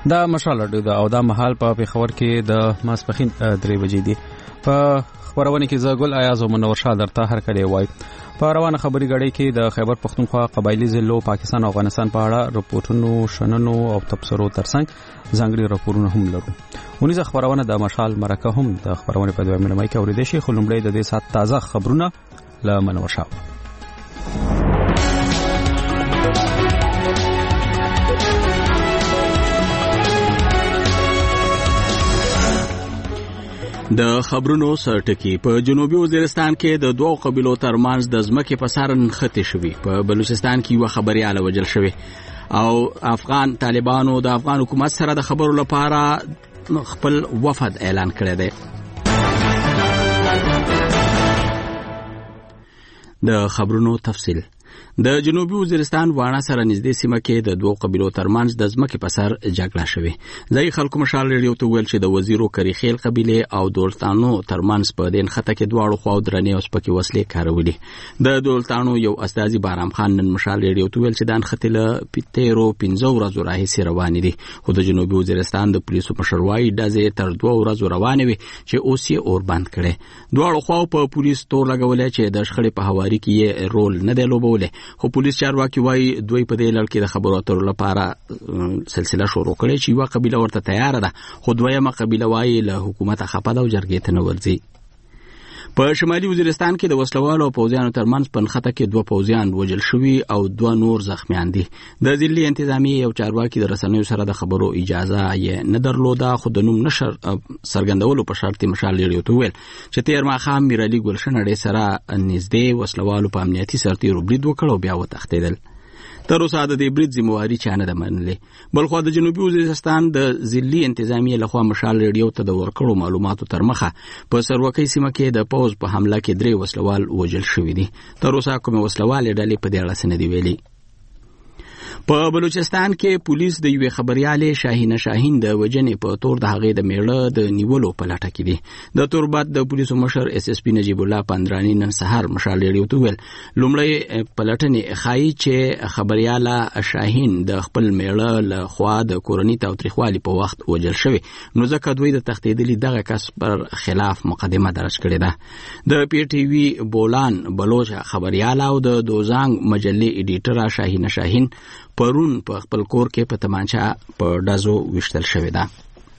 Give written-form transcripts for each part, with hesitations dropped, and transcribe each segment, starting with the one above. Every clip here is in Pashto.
دا مشال راډیو ده او دا مهال په پېښور کې د ماسپښین 3 بجې دي. په خبرونه کې زه ګل ایاز او منور شاه درته هر کله وای. په روانه خبري غړي کې د خیبر پختونخوا قبایلی ضلعو پاکستان او افغانستان په اړه رپورټونو شننو او تبصرو ترڅنګ ځانګړي راپورونه هم لرو. ونیزه خبرونه د مشال مرکه هم د خبرونه په دوه ملمای کې اوریدل شي. خلومړی د دې سات تازه خبرونه له منور شاه. د خبرونو سرټکی په جنوبي وزیرستان کې د دوه قبیلو ترمنځ د ځمکې په سر نښتې شوې. په بلوچستان کې یو خبرياله وژل شوی او افغان طالبانو د افغان حکومت سره د خبرو لپاره خپل وفد اعلان کړی دی. د خبرونو تفصیل. د جنوبي وزیرستان واڼه سره نږدې سیمه کې د دوه قبیلو ترمنځ د ځمکې په سر جګړه شوې. ځای خلکو مشال ریډیو ته ویل چې د وزیرو کریخیل قبیله او دولتانو ترمنځ په دین خطه کې دواړو خواو درنې او سپکې وسلې کارولې. د دولتانو یو استاذي بارام خان نن مشال ریډیو ته ویل چې دان خطله پیتیرو 15 ورځې راهیسې روانې دي، خو د جنوبي وزیرستان د پولیسو مشروعي ډزې تر 2 ورځې روانې وي چې اوس یې اور بند کړي. دواړو خواو په پولیس تور لګولې چې د شخړې په هواري کې یې رول نه دی لوبولی، خو پولیس چارواکي وایي دوی په دې لړ کې د خبرو اترو لپاره سلسله شروع کړې چې یوه قبیله ورته تیار ده، خو دویمه قبیله وایي له حکومته خپه ده او جرګې ته نه ورځي. په شمالي وزیرستان کې د وسلوالو او پوځیانو ترمنځ په نښته کې 2 پوځیان وژل شوي او 2 نور زخمیان دي. د ضلعي انتظامیې یو چارواکي د رسنیو سره د خبرو اجازه یې نه درلوده، خو د نوم نشر څرګندولو په شرط مشال ریډیو ته ویل چې تیر ماښام میرعلي ګلشن اډې سره نږدې وسلوالو په امنیتي سرتیرو برید وکړ او بیا وتښتېدل. تر اوسه د دې برید ذمہواري چا نه ده منلې. بلخو د جنوبي وزیرستان د ضلعي انتظامیې لخوا مشال ریډیو ته د ورکړو معلوماتو تر مخه په سروکۍ سیمه کې د پوځ په حمله کې 3 وسلوال وژل شوي دي. تر اوسه کومه وسلوال ډلې په دې اړه څه نه دي ویلي. په بلوچستان کې پولیس د یوې خبريالې شاهینه شاهین د وجنې په تور د هغې د میړه د نیولو په لټه کې دي. د توربات د پولیسو مشر اس اس پی نجیب الله پندرانی نن سهار مشال ریډیو ته ویل لومړی پلټنې ښایي چې خبرياله شاهین د خپل میړه له خوا د کورنۍ تاوتریخوالي په وخت وژل شوی، نو ځکه دوی د تښتېدلي دغه کس پر خلاف مقدمه درج کړې ده. د پی ټي وي بولان بلوچ خبرياله او د دوزانګ مجلې ایډیټره شاهینه شاهین پرون په خپل کور کې په تمانچه په ډزو وشتل شوې ده.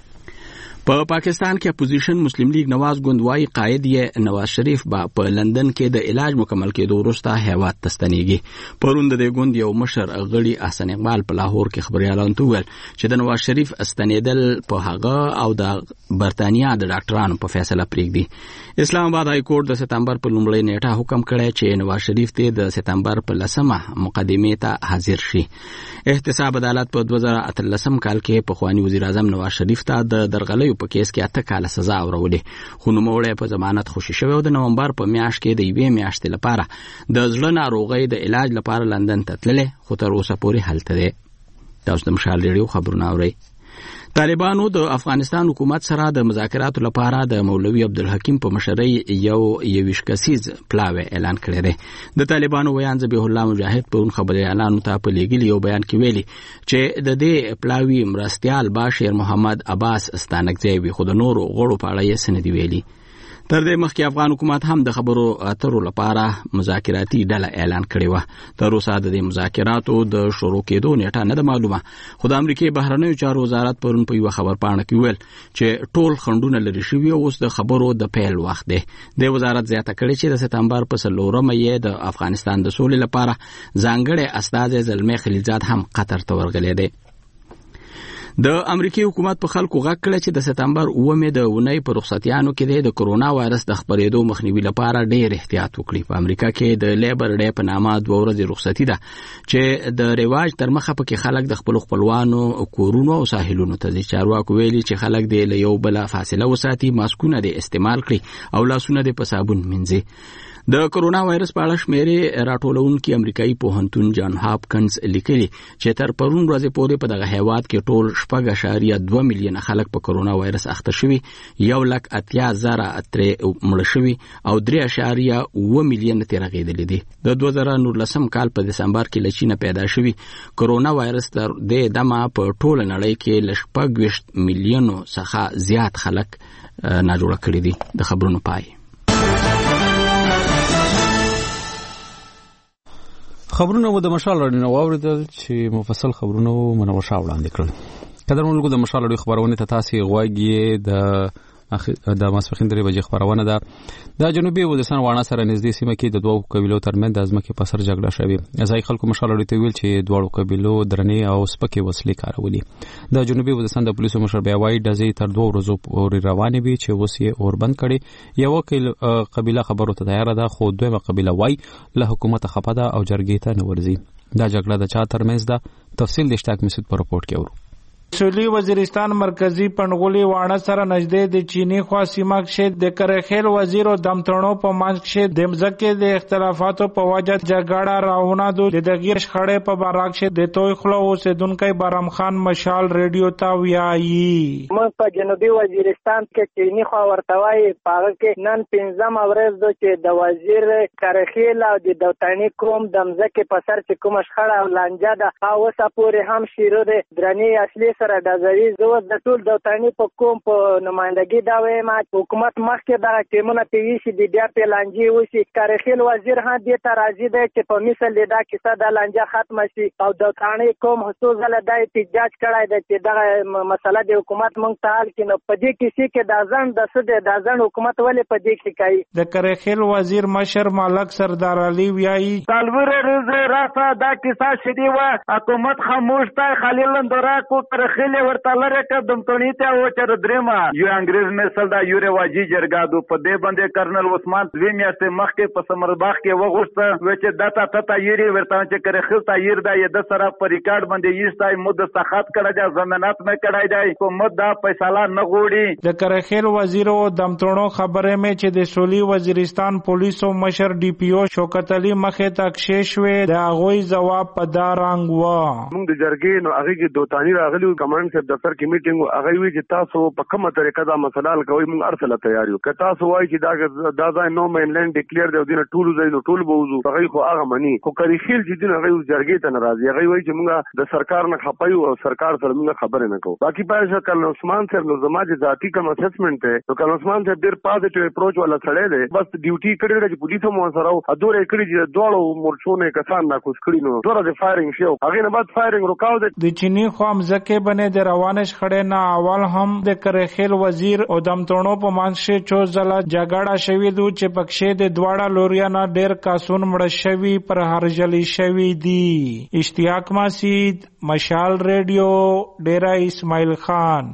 په پاکستان کې اپوزیشن مسلم لیگ نواز ګوندوای قائد یې نواز شریف په لندن کې د علاج مکمل کېدو وروسته هیواد ته ستنېږي. پرون د دې ګوند یو مشر غړي احسن اقبال په لاهور کې خبريالانو ته ویل چې د نواز شریف ستنېدل په هغه او د برتانیا د ډاکټرانو په فیصله پرېږدي. اسلام آباد های کورټ د سپتمبر په لومړۍ نیټه حکم کړی چې نواز شریف ته د سپتمبر په 10مه مقدمې ته حاضر شي. احتساب عدالت په 2013 کال کې پخوانی وزیر اعظم نواز شریف ته د درغلیو په کیس کې 8 کاله سزا اورولې، خو نوموړی په ضمانت خوشي شوی او د نومبر په میاشت کې د 1 میاشتې لپاره د زړه ناروغۍ د علاج لپاره لندن ته تللی، خو تر اوسه پورې هلته دی. تاسو د مشال ریډیو خبرونه اورئ. طالبانو د افغانستان حکومت سره د مذاکراتو لپاره د مولوي عبدالحکیم په مشرۍ یو 21 کسیز پلاوی اعلان کړی دی. د طالبانو ویان ذبیح الله مجاهد په خبريالانو ته په لیږلي یو بیان کې ویلي چې د دې پلاوی مرستیال باشیر محمد عباس استانکزی وي، خو د نورو غړو په اړه یې څه نه دي ویلي. تر دې مخکې افغان حکومت هم د خبرو اترو لپاره مذاکراتي ډله اعلان کړې وه. تر اوسه د دې مذاکراتو د شروع کېدو نیټه نه ده معلومه، خو د امریکې بهرنیو چارو وزارت پرون په یوه خبرپاڼه کې ویل چې ټول خنډونه لرې شوي او اوس د خبرو د پیل وخت دی. د وزارت زیاته کړې چې د سپتمبر په 4مه یې د افغانستان د سولې لپاره ځانګړی استازی زلمی خلیلزاد هم قطر ته ورغلی دی. د امریکای حکومت په خلکو غږ کړی چې د سپتمبر 9مې د اونۍ په رخصتیانو کې د کرونا وایرس د خپرېدو مخنیوي لپاره ډېر احتیاط وکړي. په امریکا کې د لیبر ډے په نامه 2 ورځې رخصتي ده چې د رواج تر مخه پکې خلک د خپل خپلوانو کورونو او ساحلونو ته ځي. چارواکو ویلي چې خلک د یو بل فاصله وساتي، ماسکونه د استعمال کړي او لاسونه د په صابون مینځي. د کرونا وایرس په اړه شمیرې راټولونکي امریکایي پوهنتون جان هاپکنز لیکلي چې تر پرون ورځې پورې په دغه هیواد کې ټول 6.2 میلیونه خلک په کرونا وایرس اخته شوي، 1,80,000 ترې مړه شوي او 3.7 میلیونه ترې رغېدلي دي. د 2019 کال په دسمبر کې له چین پیدا شوي کرونا وایرس تر دې دمه په ټوله نړۍ کې له 6 میلیونو څخه زیات خلک ناجوړه کړي دي. د خبرونو پای. خبرونه مو د مشال راډیو واوریدل چې مفصل خبرونه منور شاه وړاندې کړل. قدرمنو د مشال راډیو خبرونه ته تاسو غواګي د ماسپخین 3 بجې خبرونه ده. د جنوبي وزیرستان واڼه سره نږدې سیمه کې د دوه قبیلو ترمنځ د ځمکې په سر جګړه شوې. ځای خلکو مشال راډیو ته ویل چې دوه قبیلو درنې او سپکې وسلې کارولې. د جنوبي وزیرستان د پولیسو مشر بیا وایي ډزې تر 2 ورځې پورې روانې وي چې اوس یې اوربند کړي. یو قبیله خبرو ته تیار ده خو دویمه قبیله وایي له حکومت خپه ده او جرګې ته نه ورځي. دا جګړه د چا ترمنځ ده؟ تفصیل د اشتاق مسعود په رپورت کې اورو. سویلی وزیرستان مرکزی پنغولی واڼه سره نږدې د چینی خوا سیمه کې د کرخیل وزیر او دمترونو په منځ کې د مځکې د اختلافاتو په وجه جګړه راونه د دغه شخړې په باره کې د توي خلو اوسیدونکو بارم خان مشال ریډیو ته ویایي. موږ په جنوبي وزیرستان کې چینی خوا ورتوي پاره کې نن 15 ورځ د چې د وزیر کرخیل او د دوتانی کوم د مځکې په سر چې کوم شخړه او لانجه ده او اوسه پورې هم شیرو د درنې اصلي سره د ځوي زو د ټول دوتانی په کوم په نمائندګي دا وایم حکومت مخکې دا ټیمونه پیوي شي د بیا په لانجه وشي. کرخیل وزیر ها دې ته راځي دی چې په مثال دا کیسه د لانجه ختم شي او دوتانی کوم خصوصا د احتجاج کړای دی چې دا مسله د حکومت مونږ ته حل کینو. په دې کیسه کې د ځان د سده د ځان حکومت ولې په دې کې کوي. د کرخیل وزیر مشر مالک سردار علي ویایي سالور راځه دا کیسه شدي و حکومت خاموش ته خلیل اندورا کو کرخیل ورته لره کدم تونی ته و چر درما یو انګريز مثال دا یو رواجی جرګادو په دې باندې کرنل عثمان دوی میاشتې مخکې په سمرباغ کې وغوښته و چې داتا ته یری ورته چې کرخیل ته ير دا ید سره په ریکارډ باندې یستای مود سخت کړه دا ضمانت مې کړای دی حکومت دا فیصله نه غوړي. د کرخیل وزیر او دمترونو خبره مې چې د سولي وزیرستان پولیسو مشر ډي پی او شوکت علي مخه تکشیش وې د غوي جواب په دارنګ و. موږ د جرګې نو هغه کې دوتانی راغلي کمانډ صاحب دفتر کې میټینګ هغه وی چې تاسو په کومه طریقه دا مسله حل کوئ موږ ارسله تیار یو. که تاسو وایي چې دا ځای نو مینلند ډیکلیئر دی او دینه ټول ځای نو ټول بوزو هغه خو هغه مني خو کرخیل چې دین هغه جرګې ته ناراضي هغه وایي چې موږ د سرکار نه خپایو او سرکار سره موږ خبرې نه کوو. باقي پای شکل عثمان صاحب نو زما چې ذاتی کوم اسسمنت ته نو کله عثمان صاحب ډیر پازیټیو اپروچ ولا سړی دی بس ډیوټي کړی چې پولیسو مو سره او ادوره کړی چې دوړو مورچونه کسان نا کوس کړی نو دوره د فایرینګ شو هغه نه بعد فایرینګ رکاو د چینی خو مزکه بنه د روانش خړې نه اول هم د کرخیل وزیر او دمتونو په مانشه چو زلا جګړه شوې دو چې پکشه د دواړه لوريانا ډېر کاسون مړ شوی پر هرجلی شوی دی. اشتیاق مسعود مشال ریډیو ډیرا اسماعیل خان.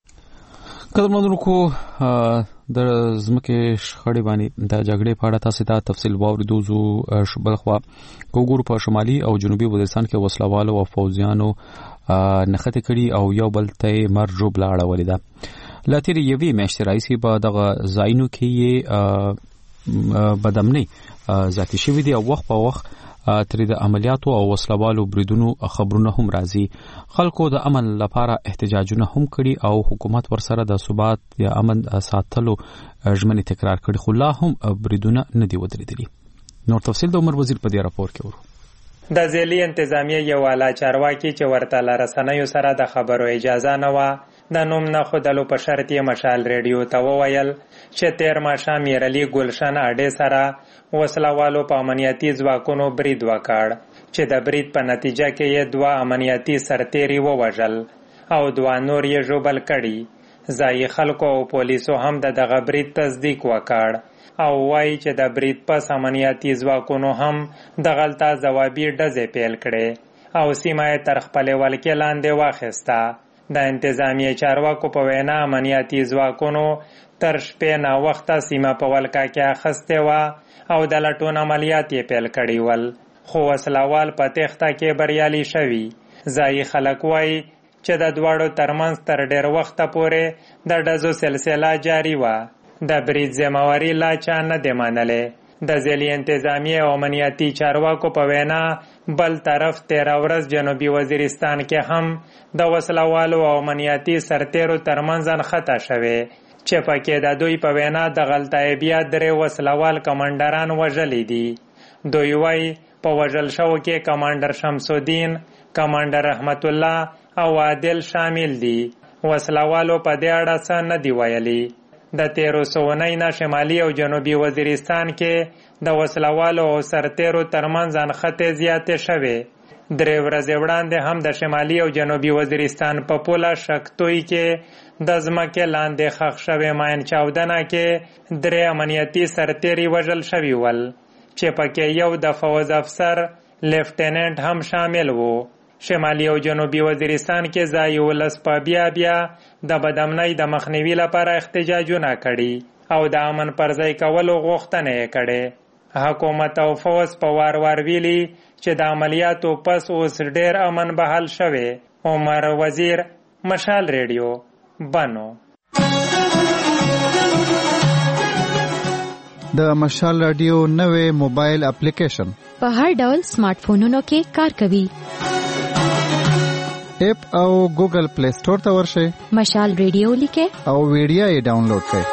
قدرمنو کو د زمکه شخړې باندې د جګړې په اړه تاسو ته تفصیل واوریدو زو بلخوا کوګور په شمالي او جنوبي وزیرستان کې وسلوالو او فوجیانو نخته کړي او یو بل ته مرجو بلاړه ولیدا. لاتیر یوی میاشتې راځي په دغه زاینو کې بدامنی ذاتی شوی دی او وخت په وخت تر د عملیاتو او وسلوالو بریدونو خبرونه هم راځي. خلکو د امن لپاره احتجاجونه هم کړي او حکومت ورسره د ثبات یا امن ساتلو ژمنې تکرار کړي خو لا هم بریدونه نه دی ودرېدلي. نور تفصیل د عمر وزیر په دې راپور کې ورو. د ځلې انتظامیه یو اعلی چارواکي چې ورته لرسنیو سره د خبرو اجازه نه و د نوم نه خودلو په شرط یې مشال ریډیو ته وویل چې تیر ماښام میرعلي ګلشن اډې سره وسلوالو په امنیتي ځواکونو برید وکړ چې د برید په نتیجه کې یې 2 امنیتي سرتیري ووژل او 2 نور یې ژوبل کړي. ځایي خلکو او پولیسو هم دغه برید تصدیق وکړ او وایي چې د برید پس امنیتي ځواکونو هم دغلته ځوابي ډزې پیل کړې او سیمه یې تر خپلې ولکې لاندې واخیسته. د انتظامیه چارواکو په وینا امنیتي ځواکونو تر شپې ناوخته سیمه په ولکه کې اخیستې وه او د لټون عملیات یې پیل کړي ول خو وسلوال په تېښته کې بریالي شوي. ځایي خلک وایي چې د دواړو ترمنځ تر ډېر وخته پورې د ډزو سلسله جاري وه. د برید ذمهواري لا چا نه دی منلې. د ځلي انتظامی او امنیتي چارواکو په وینا بل طرف 13 ورځ جنوبي وزیرستان کې هم د وسلوالو او امنیتي سرتیرو ترمنځ انخته شوه چې پکې د دوی په وینا د غلطایبیا 3 وسلوال کمانډران وژلي دي. دوی وايي په وژل شو کې کمانډر شمس الدین، کمانډر رحمت الله او عادل شامل دي. وسلوالو په دې اړه څه نه دی ویلي. د 13 نه شمالي او جنوبي وزیرستان کې د وسلوالو او سرتیرو ترمنځ انخته زیاتې شوې. 3 ورځې وړاندې هم د شمالي او جنوبي وزیرستان په پوله شکتوی کې د ځمکې لاندې ښخ شوې ماین چاودنه کې 3 امنیتي سرتیري وژل شوي ول چې پکې یو د فوز افسر لیفټیننټ هم شامل وو. شمالي او جنوبي وزیرستان کې ځای ولس په بیا د بدامنۍ د مخنیوي لپاره احتجاجونه کړي او د امن پر ځای کولو غوښتنه یې کړې. حکومت او فوز په وار ویلي چې د عملیاتو پس اوس ډېر امن بحال شوی. عمر وزیر، مشال ریډیو، بنو. د مشال رادیو نوې موبایل اپلیکیشن په هر ډول سمارټ فونونو کې کار کوي. اپ او ګوګل پلی سٹور ته ورشئ، مشال ریډیو لیکئ او ویډیو یې ډاونلوډ کړئ.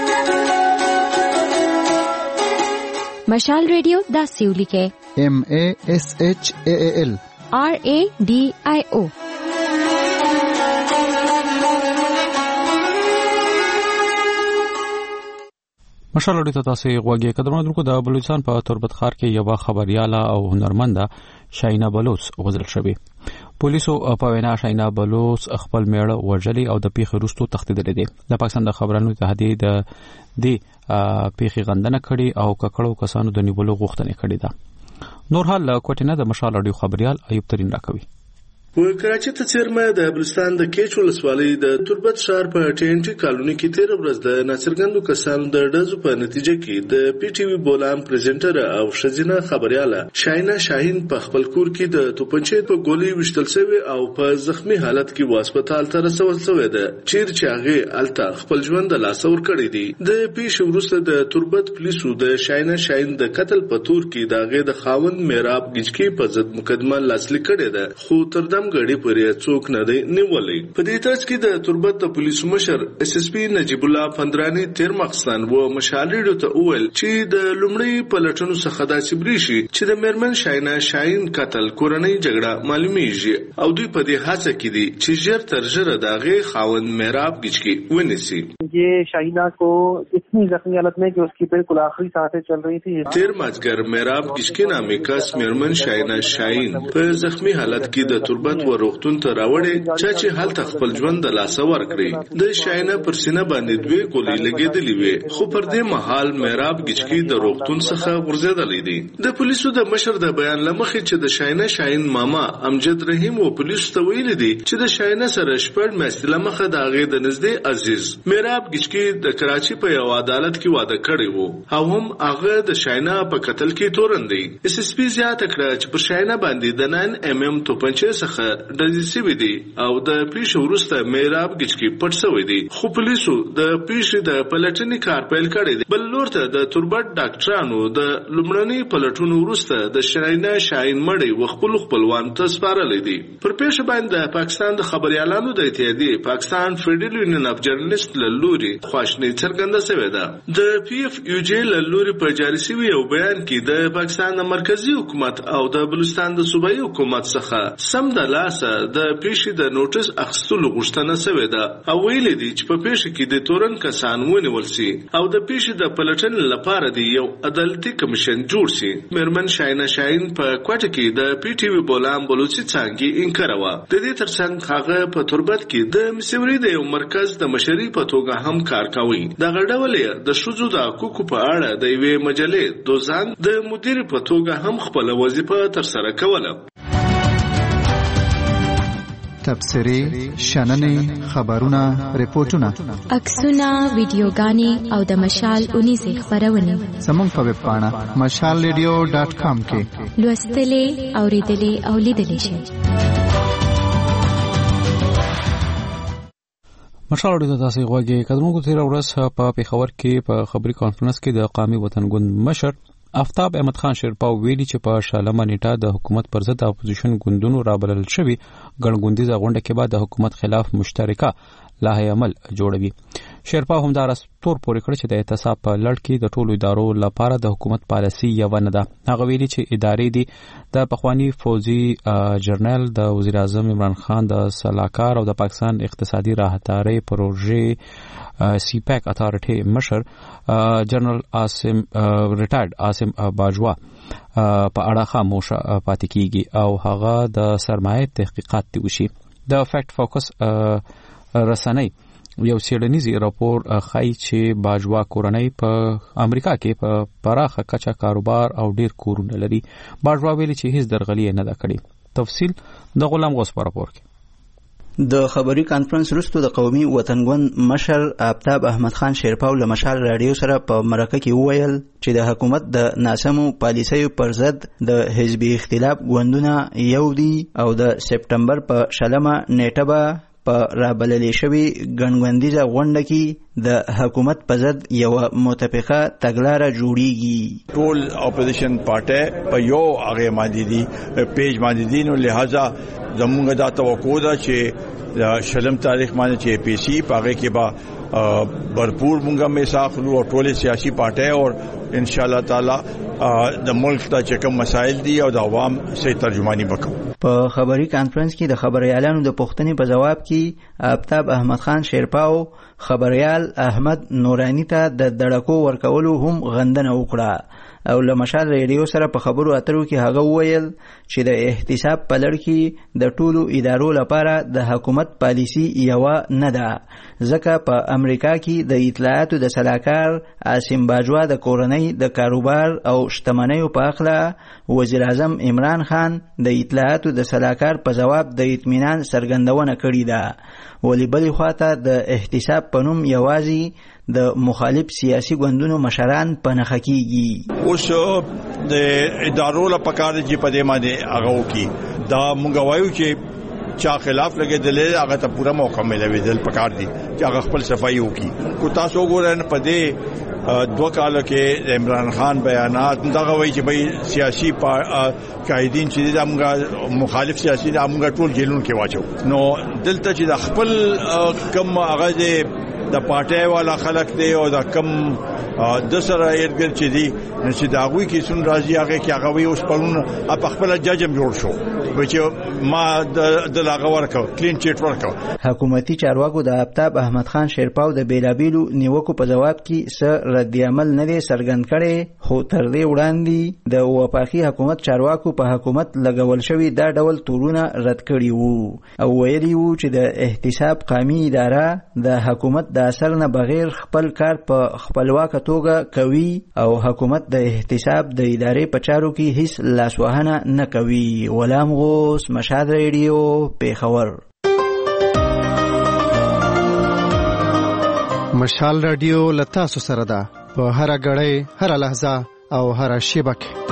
مشال ریډیو داسې ولیکئ: MASHAAL RADIO. مشال اړیته تاسو غوږی قدرمنو درکو د بلوچستان په تربت ښار کې یو خبرياله او هنرمنده شاینا بلوچ وژل شوی. پولیسو په وینا شاینا بلوچ خپل میړه وژلی او د پیښې وروسته تښتیدلی دی. د پاکستان د خبرونو اتحادیې د دې پیښې غندنه کړې او ککړو کسانو د نیولو غوښتنه کړې ده. نور حال کوټینه د مشال اړیو خبريال ایوب ترين راکوي. په کراچۍ ته څیرمه د بلوچستان د کیچ ولسوالۍ د تربت ښار په TNT کالوني کې 13 ورځ د ناڅرګندو کسانو د ډزو په نتیجه کې د PTV بولان پریزنټر او ښځینه خبرياله شاینا شاهین په خپل کور کې د توپنچې په ګولۍ وشتل شوی او په زخمی حالت کې هسپتال ته رسول شوی ده. چیرې هغه الته خپل ژوند د لاس ور کړی دی. د پیښې وروسته د تربت پولیسو د شاینا شاهین د قتل په تور کې دغه د خاوند میراب گجکی په ضد مقدمه لاسلیک کړې ده، خو تر دم غړي پرې څوک نه دی نیولې. په دې ترڅ کې د تربت د پولیسو مشر SSP نجیب الله پندرانی تیر مخستان و مشالېډو ته وویل چې د لومړی پلټنو څخه دا چبري شي چې د میرمن شاینا شاهین قتل کورنۍ جګړه معلومیږي او دوی په دې هڅه کې دي چې ژر تر ژره دغه خاوند میراب گجکی ونیسي. ये शाहीना को इतनी जख्मी हालत में कि उसकी बिल्कुल आखिरी सांसें चल रही थी. تیر مازګر میراب گجکی نامې کس میرمن شاینا شاهین په زخمی حالت کې د تربت و روغتون ته راوړې چې هلته خپل ژوند د لاس ور کړی. د شاینا پر سینه باندې 2 ګولۍ لګېدلې وې، خو پر دې مهال میراب گجکی د روغتون څخه ورزيدلې دي. د پولیسو د مشر د بیان لمخې چې د شاینا شاهین ماما امجد رحیم او پولیسو ته ویل دي چې د شاینا سره شپږ میاشتې لمخه د هغې د نږدې عزیز میراب گجکی د کراچۍ په یو عدالت کې واده کړی وو او هم هغه د شاینا په قتل کې تورن دی. SSP زیاته کړه چې پر شاینا باندې د 9mm توپنچې څخه ډزې شوې دي او د پیښې وروسته میراب گجکی پټ شوی دی، خو پولیسو د پیښې د پلټنې کار پیل کړی دی. بل لور ته د تربت ډاکټرانو د لومړنۍ پلټنو وروسته د شاینا شاهین مړی خپلوان ته سپارلی دی. پر پیښه باندې د پاکستان د خبريالانو د اتحادیې پاکستان فیډرل یونین اف جرنالست لوري خواشنی څرګنده شوې ده. د PFUJ لوري په جاری شوی یو بیان کې د پاکستان د مرکزی حکومت او د بلوچستان د صوبایي حکومت څخه سم د لاسه د پیښې د نوټس اخیستلو غوښتنه شوې ده او ویل دي چې په پیښه کې د تورن کسان ونیول شي او د پیښې د پلټنې لپاره دی یو عدالتي کمیشن جوړ شي. میرمن شاینا شاهین په کوټه کې د PTV بولان بلوچي څنګه انکار و. د دې ترڅنګ هغه په تربت کې د مسوري د یو مرکز د مشري په توګه هم کار کوي. د غړډولې د شوزو د حقوقو په اړه د یوې مجلې دوزان د مدیر په توګه هم خپل وظیفه تر سره کوله. تبصرې، شننې، خبرونه، ریپورتونه، عکسونه، ویډیوګانې او د مشال 19 خبرونه زموږ په ویب پاڼه mashalradio.com کې لوستلې، اوریدلې او لیدلې شئ. مشال اړیته تاسو غوږی قدرمنو تیر ورځ په پیښور کې په خبري کانفرنس کې د قومي وطن ګوند مشر آفتاب احمد خان شیرپاو ویلي چې په شلمه نیټه د حکومت پر ضد اپوزیشن ګوندونو رابلل شوی ګڼګوندیزه غونډه کې بعد د حکومت خلاف مشترکه لایحه عمل جوړوي. شیرپاو هم دا راستور پورې کړ چې د اعتصاب په لړ کې د ټولو ادارو لپاره د حکومت پالیسي یو نه ده. هغه ویلي چې ادارې دي د پخوانی فوجي جنرال د وزیر اعظم عمران خان د سلاکار او د پاکستان اقتصادي راهداري پروژې سی پیک اتھارټي مشر جنرال عاصم ریټایرډ عاصم باجوا په اړه خاموش پاتې کیږي او هغه د سرمایه تحقیقات دی وشي. د فیکټ فوکس رسنۍ یو سیډنیزي راپور ښایي چې باجوا کورنۍ په امریکا کې په پراخه کچه کاروبار او ډیر کورونه لري. باجوا ویلي چې هیڅ درغلي نه ده کړې. تفصیل د غلام غوث په راپور کې. د خبري کانفرنس وروسته د قومي وطنګوند مشر آفتاب احمد خان شیرپاو له مشال رادیو سره په مرکه کې وویل چې د حکومت د ناسمو پالیسیو پر ضد د حزبي اختلاف ګوندونه یو دي او د سپټمبر په شلمه نیټه به په رابللې شوي ګڼګوندیزه غونډه کې د حکومت په ضد یو متفقه تګلاره جوړیږي. ټول اپوزیشن پارټي په یو هغه باندې دي پیج باندې دي، نو لہذا زموږ دا توقع ده چې شلم تاریخ باندې چې پی سی پاګه کې با भरपूर مونږه میساخلو او ټول سیاسي پارټي او ان شاء الله تعالی د ملک ته چې کوم مسایل دي او د عوام سره ترجمانی وکړو. په خبري کانفرنس کې د خبريالانو د پوښتنې په جواب کې آفتاب احمد خان شیرپاو خبريال احمد نورانی ته د دړکو ورکولو هم غندنه وکړه او له مشال ریډیو سره په خبرو اترو کې هغه وویل چې د احتساب په لړ کې د ټولو ادارو لپاره د حکومت پالیسي یو نه ده، ځکه په امریکا کې د اطلاعاتو د سلاکار عاصم باجوا د کورنۍ د کاروبار او شتمنیو په اړه وزیر اعظم عمران خان د اطلاعاتو د سلاکار په جواب د اطمینان څرګندونه کړې ده، ولی بلې خواته د احتساب په نوم یوازې د مخالف سیاسي ګوندونو مشران په نخښه کیږي. اوس د ادارو لپاره کار چې په دې باندې هغه وکي دا مونږ وایو چې چا خلاف لګیدل هغه ته پوره موقع ملوي دل پکار دي چې هغه خپل صفائی وکي. کو تاسو وګورئ په دې 2 کال کې عمران خان بیانات دغه وایي چې به سیاسي قائدین چې د مخالف سیاسي د موږ ټول جیلونو کې واچو، نو دلته چې د خپل کم هغه د پارټي والا خلک دی او د کم د سره ایرګر چې دی چې دا غوي کې سن راځي هغه کې هغه وي اوس پرون په خپل ججم جوړ شو چې ما د لاغه ورکو کلین چیټ ورکو. حکومتي چارواکو د آفتاب احمد خان شیرپاو د بیلابیلو نیوکو په جواب کې څه رد عمل نه دی څرګند کړي، خو تر دې وړاندې د وفاقي حکومت چارواکو په حکومت لګول شوی دا ډول تورونه رد کړي وو او ویلي وو چې د احتساب قومي اداره د حکومت د اثر نه بغیر خپل کار په خپلواکه توګه کوي او حکومت د احتساب د ادارې په چارو کې هیڅ لاسوهنه نه کوي. غلام غوث، مشهد ریډیو، پیښور. مشال ریډیو لتاسو سره ده په هر غړې، هر لحظه او هر شیبه.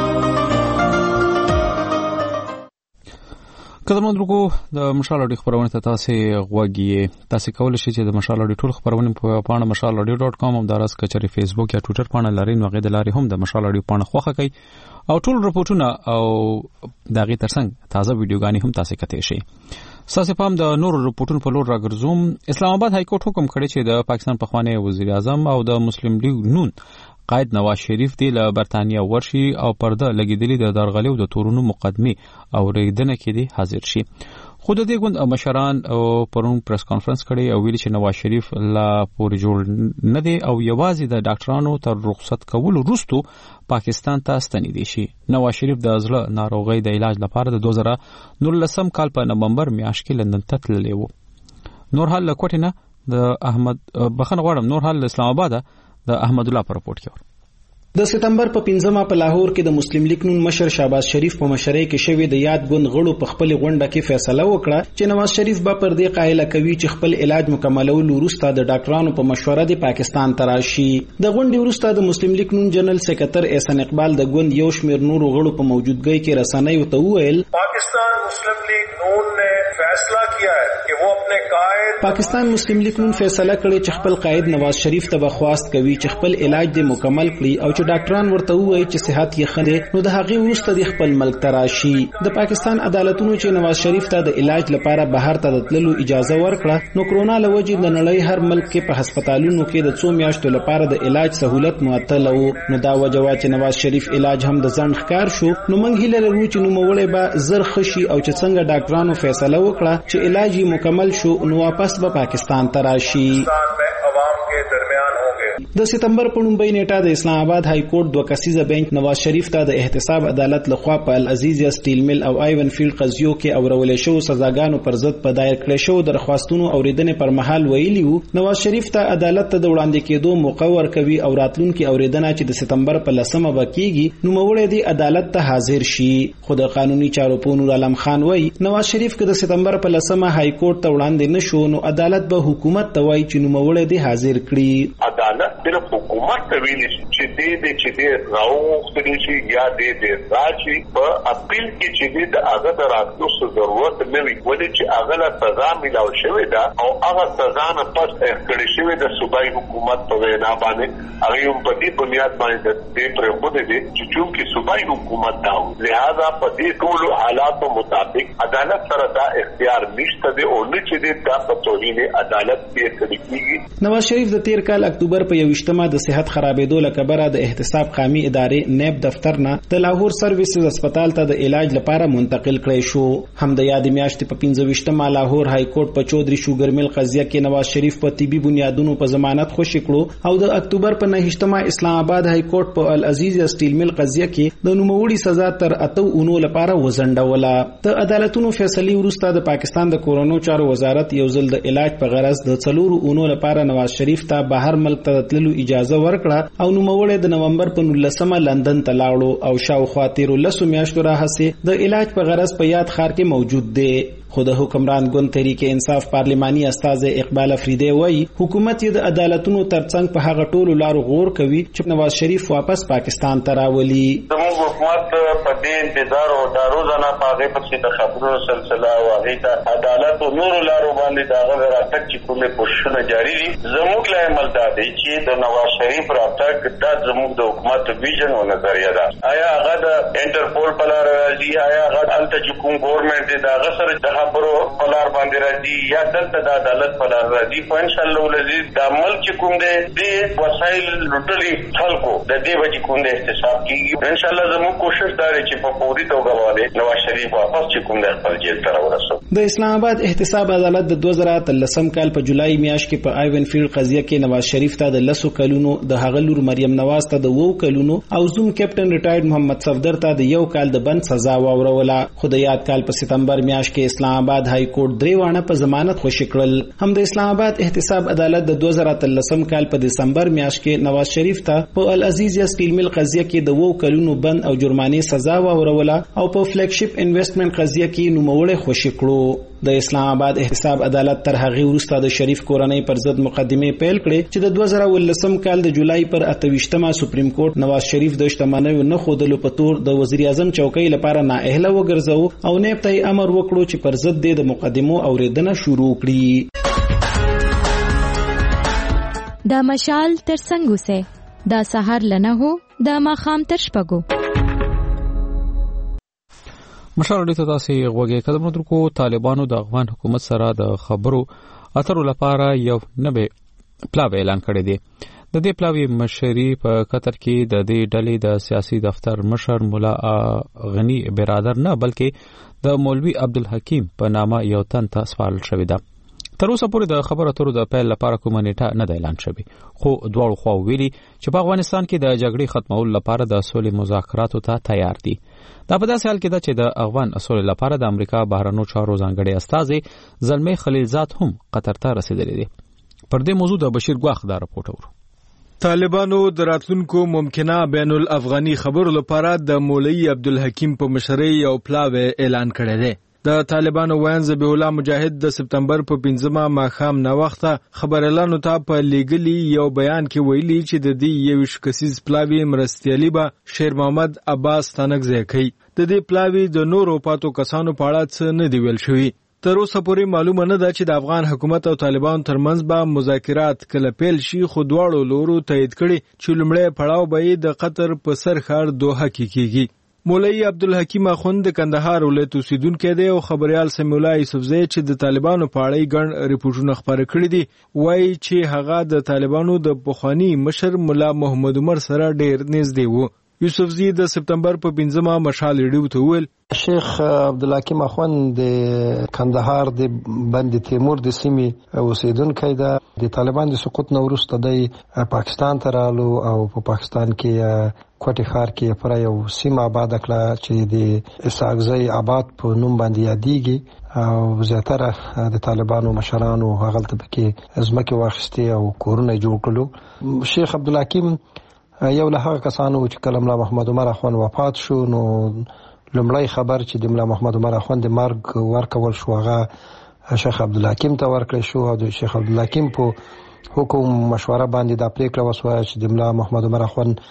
قدرمن درکو د مشال اډي خبرونه ته تاسو غوږی تاسو کول شئ چې د مشال اډي ټول خبرونه په پاڼه mashalaudio.com او دراس کچري فیسبوک یا ټوئیټر پاڼه لري، نو غوډه لري هم د مشال اډي پاڼه خوخه کوي او ټول رپورټونه او دغه ترڅنګ تازه ویډیوګانی هم تاسو کته شي. ساسه پام د نور رپورټونو په لور راګرځوم. اسلام آباد های کورټ حکم کړی چې د پاکستان پخوانی وزیر اعظم او د مسلم لیگ نون قائد نواز شریف دی له برتانیا ورشي او پرده لګیدلی د درغلي او د تورونو مقدمه او ریدنه کې دی حاضر شي. خود د ګوند مشران او پرون پریس کانفرنس کړي او ویل چې نواز شریف لا پورې جوړ نه دی او یوازې د ډاکټرانو تر رخصت کولو وروسته پاکستان ته ستنیدي شي. نواز شریف د زړه ناروغۍ د علاج لپاره د 2019 کال په نومبر میاشت کې لندن ته تللی و. نور حال کوټینه د احمد بخن غواړم نور حال اسلام آباد د احمد الله پر رپورت کې د سپتمبر په 15 په لاهور کې د مسلم لیگ نون مشر شهباز شریف په مشرۍ کې شوی د یاد ګوند غړو په خپل غونډه کې فیصله وکړه چې نواز شریف به پر دې قائل کوي چې خپل علاج مکملول وروسته د ډاکټرانو په مشوره د پاکستان ته راشي. د غونډې وروسته د مسلم لیگ نون جنرال سکرټر احسان اقبال د ګوند یو شمېر نور غړو په موجودګۍ کې رسنیو ته وویل پاکستان مسلم لیگ نون نے فیصلہ کیا ہے کہ وہ اپنے قائد پاکستان مسلم لیگ نون فیصله کړې چې خپل قائد نواز شریف ته بخواست کوي چې خپل علاج د مکمل کړي او چې ډاکټران ورته وایي چې صحت یې ښه دی نو د هغې وروسته د خپل ملک ته راشي. د پاکستان عدالتونو چې نواز شریف ته د علاج لپاره بهر ته د تللو اجازه ورکړه نو کرونا له وجې د نړۍ هر ملک کې په هسپتالونو کې د 2 میاشتو لپاره د علاج سہولت معطل و. نو دا وجه وا چې نواز شریف علاج هم د ځنډ ښکار شو. نو موږ هیله لرو چې نوموړی به زر خشي او چې څنګه ډاکټرانو فیصله وکړه چې علاج یې مکمل شو نو واپس به پاکستان ته راشي. د سپتمبر په 9 نیټه د اسلام آباد های کورټ 2 کسیزه بنچ نواز شریف ته د احتساب عدالت لخوا په العزیزیا سټیل مل او آیون فیلډ قضیو کې اورولې شو سزاګانو پر ضد په دایر کړی شو درخواستونو اوریدنې پر مهال ویلي وو نواز شریف ته عدالت ته د وړاندې کېدو موقع ورکوي او راتلونکي اوریدنه چې د سپتمبر په 10مه وکیږي نو موړې دی عدالت ته حاضر شي. خو د قانوني چارو په نور عالم خان وایي نواز شریف که د سپتمبر په 10مه های کورټ ته وړاندې نشو نو عدالت به حکومت ته وایي چې نو موړې دی حاضر کړي. عدالت د حکومت ته ویلي چې دې راوختلی شي یا دې راشي په اپیل کې چې د هغه د راتلو ضرورت نه وي ولې چې هغه له سزا ملاو شوې ده او هغه سزا نه پس اخکړې شوې د صوبایي حکومت په وینا باندې هغه هم په دې بنیاد باندې د پرېښودې دي چې چونکې صوبایي حکومت دا و لہذا په دې ټولو حالاتو مطابق عدالت سره دا اختیار نشته دی او نه چې دا په توهین عدالت کې کېږي. نواز شریف د تیر کال اکتوبر په 21مه د صحت خرابېدو له کبره د احتساب قامي ادارې نیب دفتر نه د لاهور سرویسز هسپتال ته د علاج لپاره منتقل کړی شو. هم د یاد میاشتې په 25مه لاهور های کورټ په چودري شوګر مل قضیه کې نواز شریف په طبي بنیادونو په ضمانت خوشی کړو او د اکتوبر په 9مه اسلام آباد های کورټ په العزیزیا سټیل مل قضیه کې د نوموړي سزا تر 8 اونو لپاره وزنډوله. د عدالتونو فیصلې وروسته د پاکستان د کورونو چارو وزارت یو ځل د علاج په غرض د 4 اونو لپاره نواز شریف ته بهر ملک ته تللو اجازه ورکړه او نوموړی د نومبر په 19مه لندن ته لاړو او شاوخوا 13 میاشتو راهیسې د علاج په غرض په یاد ښار کې موجود دی. خو د حکمران ګوند تحریک انصاف پارلماني استاد اقبال افریدی وایي حکومت یې د عدالتونو ترڅنګ په هغه ټولو لارو غور کوي چې نواز شریف واپس پاکستان ته راولي. زموږ حکومت په دې انتظار او د روزانه په هغه پسې د خبرونو سلسله او هغه ته عدالت او نورو لارو باندې د هغه راتګ چې کومه کوششونه جاري دي. زموږ له عمل دا دی چې د نواز شریف راتګ د زموږ د حکومت ویژن او نظریه ده. آیا هغه د انټرپول په لار راځي آیا هغه الته چې کوم ګورنمنت دی دا هغه سره خبرو په لار باندې راځي یا دلته د عدالت په لار راځي په ان شاء الله ولزي د ملک کوم دي د وسایل لټلي خلکو د دې وجې کوم د احتساب کیږي. ان شاء الله زموږ کوشش دا دی چې په فوري توګه باندې نواز شریف واپس چې کوم د خپل جیل ته راورسو. د اسلام آباد احتساب عدالت د 2013 کال په جولای میاشت کې په آیون فیلډ قضیه کې نواز شریف ته د 10 کلونو د هغه لور مریم نواز ته د 2 کلونو او زوم کیپټن ریټایرډ محمد صفدر ته د 1 کال د بند سزا واوروله. خو د یاد کال په سپتمبر میاشت کې اسلام آباد های کورټ 3 وانه په ضمانت خوشی کړل. هم د اسلام آباد احتساب عدالت د 2013 کال په دسمبر میاشت کې نواز شریف ته په العزیزیا سټیل مل قضیه کې د 2 کلونو بند او جرمانه سزا واوروله او په فلیګ شپ انویسټمنټ قضیه کې نوموړی خوشی کړو. د اسلام آباد احتساب عدالت تر هغه وروسته د شریف کورنۍ پر ضد مقدمه پیل کړې چې د 2019 کال د جولای پر 28مه سپریم کورټ نواز شریف د شتمنیو نه خودلو په تور د وزیر اعظم چوکۍ لپاره نااهله وګرځاو او نیب ته امر وکړو چې پر ضد د مقدمو اوریدنه شروع کړي. د مشال تر څنګه سه د سحر لنه هو د ماخام تر شپګو مشال ډیته تاسو غوږی قدم درکو. طالبانو د افغان حکومت سره د خبرو اترو لپاره یو نوې پلاوی اعلان کړی دی. د دې پلاوی مشري په قطر کې د دې ډلې د سیاسي دفتر مشر مولا غنی برادر نه بلکې د مولوی عبدالحکیم په نامه یو تن ته سپارل شوی ده. تر اوسه پورې د خبرو اترو د پیل لپاره کومه نیټه نه ده اعلان شوی خو دواړو خواو ویلي چې په افغانستان کې د جګړې ختمولو لپاره د سولې مذاکراتو ته تیار دي. دا په داسې حال کې ده چې د افغان سولې لپاره د امریکا بهرنیو چارو ځانګړي استازي زلمی خلیلزاد هم قطر ته رسیدلی دي. پر دې موضوع د بشیر ګواخ دا رپورټ ورو. طالبانو د راتلونکو ممکنه بین الافغاني خبرو لپاره د مولوی عبدالحکیم په مشرۍ یو پلاوی اعلان کړی دی. د طالبانو وین ذبیح الله مجاهد د سپتمبر په 5مه ماښام نه وخته خبريالانو ته په لیګلی یو بیان کې ویلي چې د دې یو شکسیز پلاوی مرستيالي به شیر محمد عباس تنګ ځکې د دې پلاوی د نورو پاتو کسانو په اړه څه نه دی ویل شوی. تر اوسه پورې معلومه نه ده چې د افغان حکومت او طالبان ترمنځ به مذاکرات کله پیل شي، خو دواړو لورو تایید کړي چې لومړی پړاو به د قطر په سر ښار دوحه کې کیږي. مولوی عبدالحکیم اخوند د کندهار ولایت اوسیدونکی دی او خبريال سمیع الله یوسفزی چې د طالبانو په اړه ګڼ ریپورتونه خپاره کړي دي وایي چې هغه د طالبانو د پخوانی مشر مولا محمد عمر سره ډیر نږدې وو. یوسفزی د سپتمبر په 15مه مشال ریډیو ته ویل شیخ عبدالحکیم اخوند د کندهار د بند تیمور د سیمې اوسیدونکی دی. د طالبان د سقوط نه وروسته د پاکستان ته رالو او په پاکستان کې کوټي ښار کې پر یو سیمه آباد کړه چې د اسحاقزی آباد په نوم باندې یادېږي او زیاتره د طالبانو مشرانو هغه ته پکې ځمکې واخیستې او کورونه جوړ کړل. شیخ عبدالحکیم یو له هغه کسانو چې کله ملا محمد عمر اخوند وفات شو نو لومړی خبر چې د ملا محمد عمر اخوند د مرګ ورکول شو هغه شیخ عبدالحکیم ته ورکړل شو او د شیخ عبدالحکیم په حکم مشوره باندې د پریکړه وسوه چې د ملا محمد عمر اخوند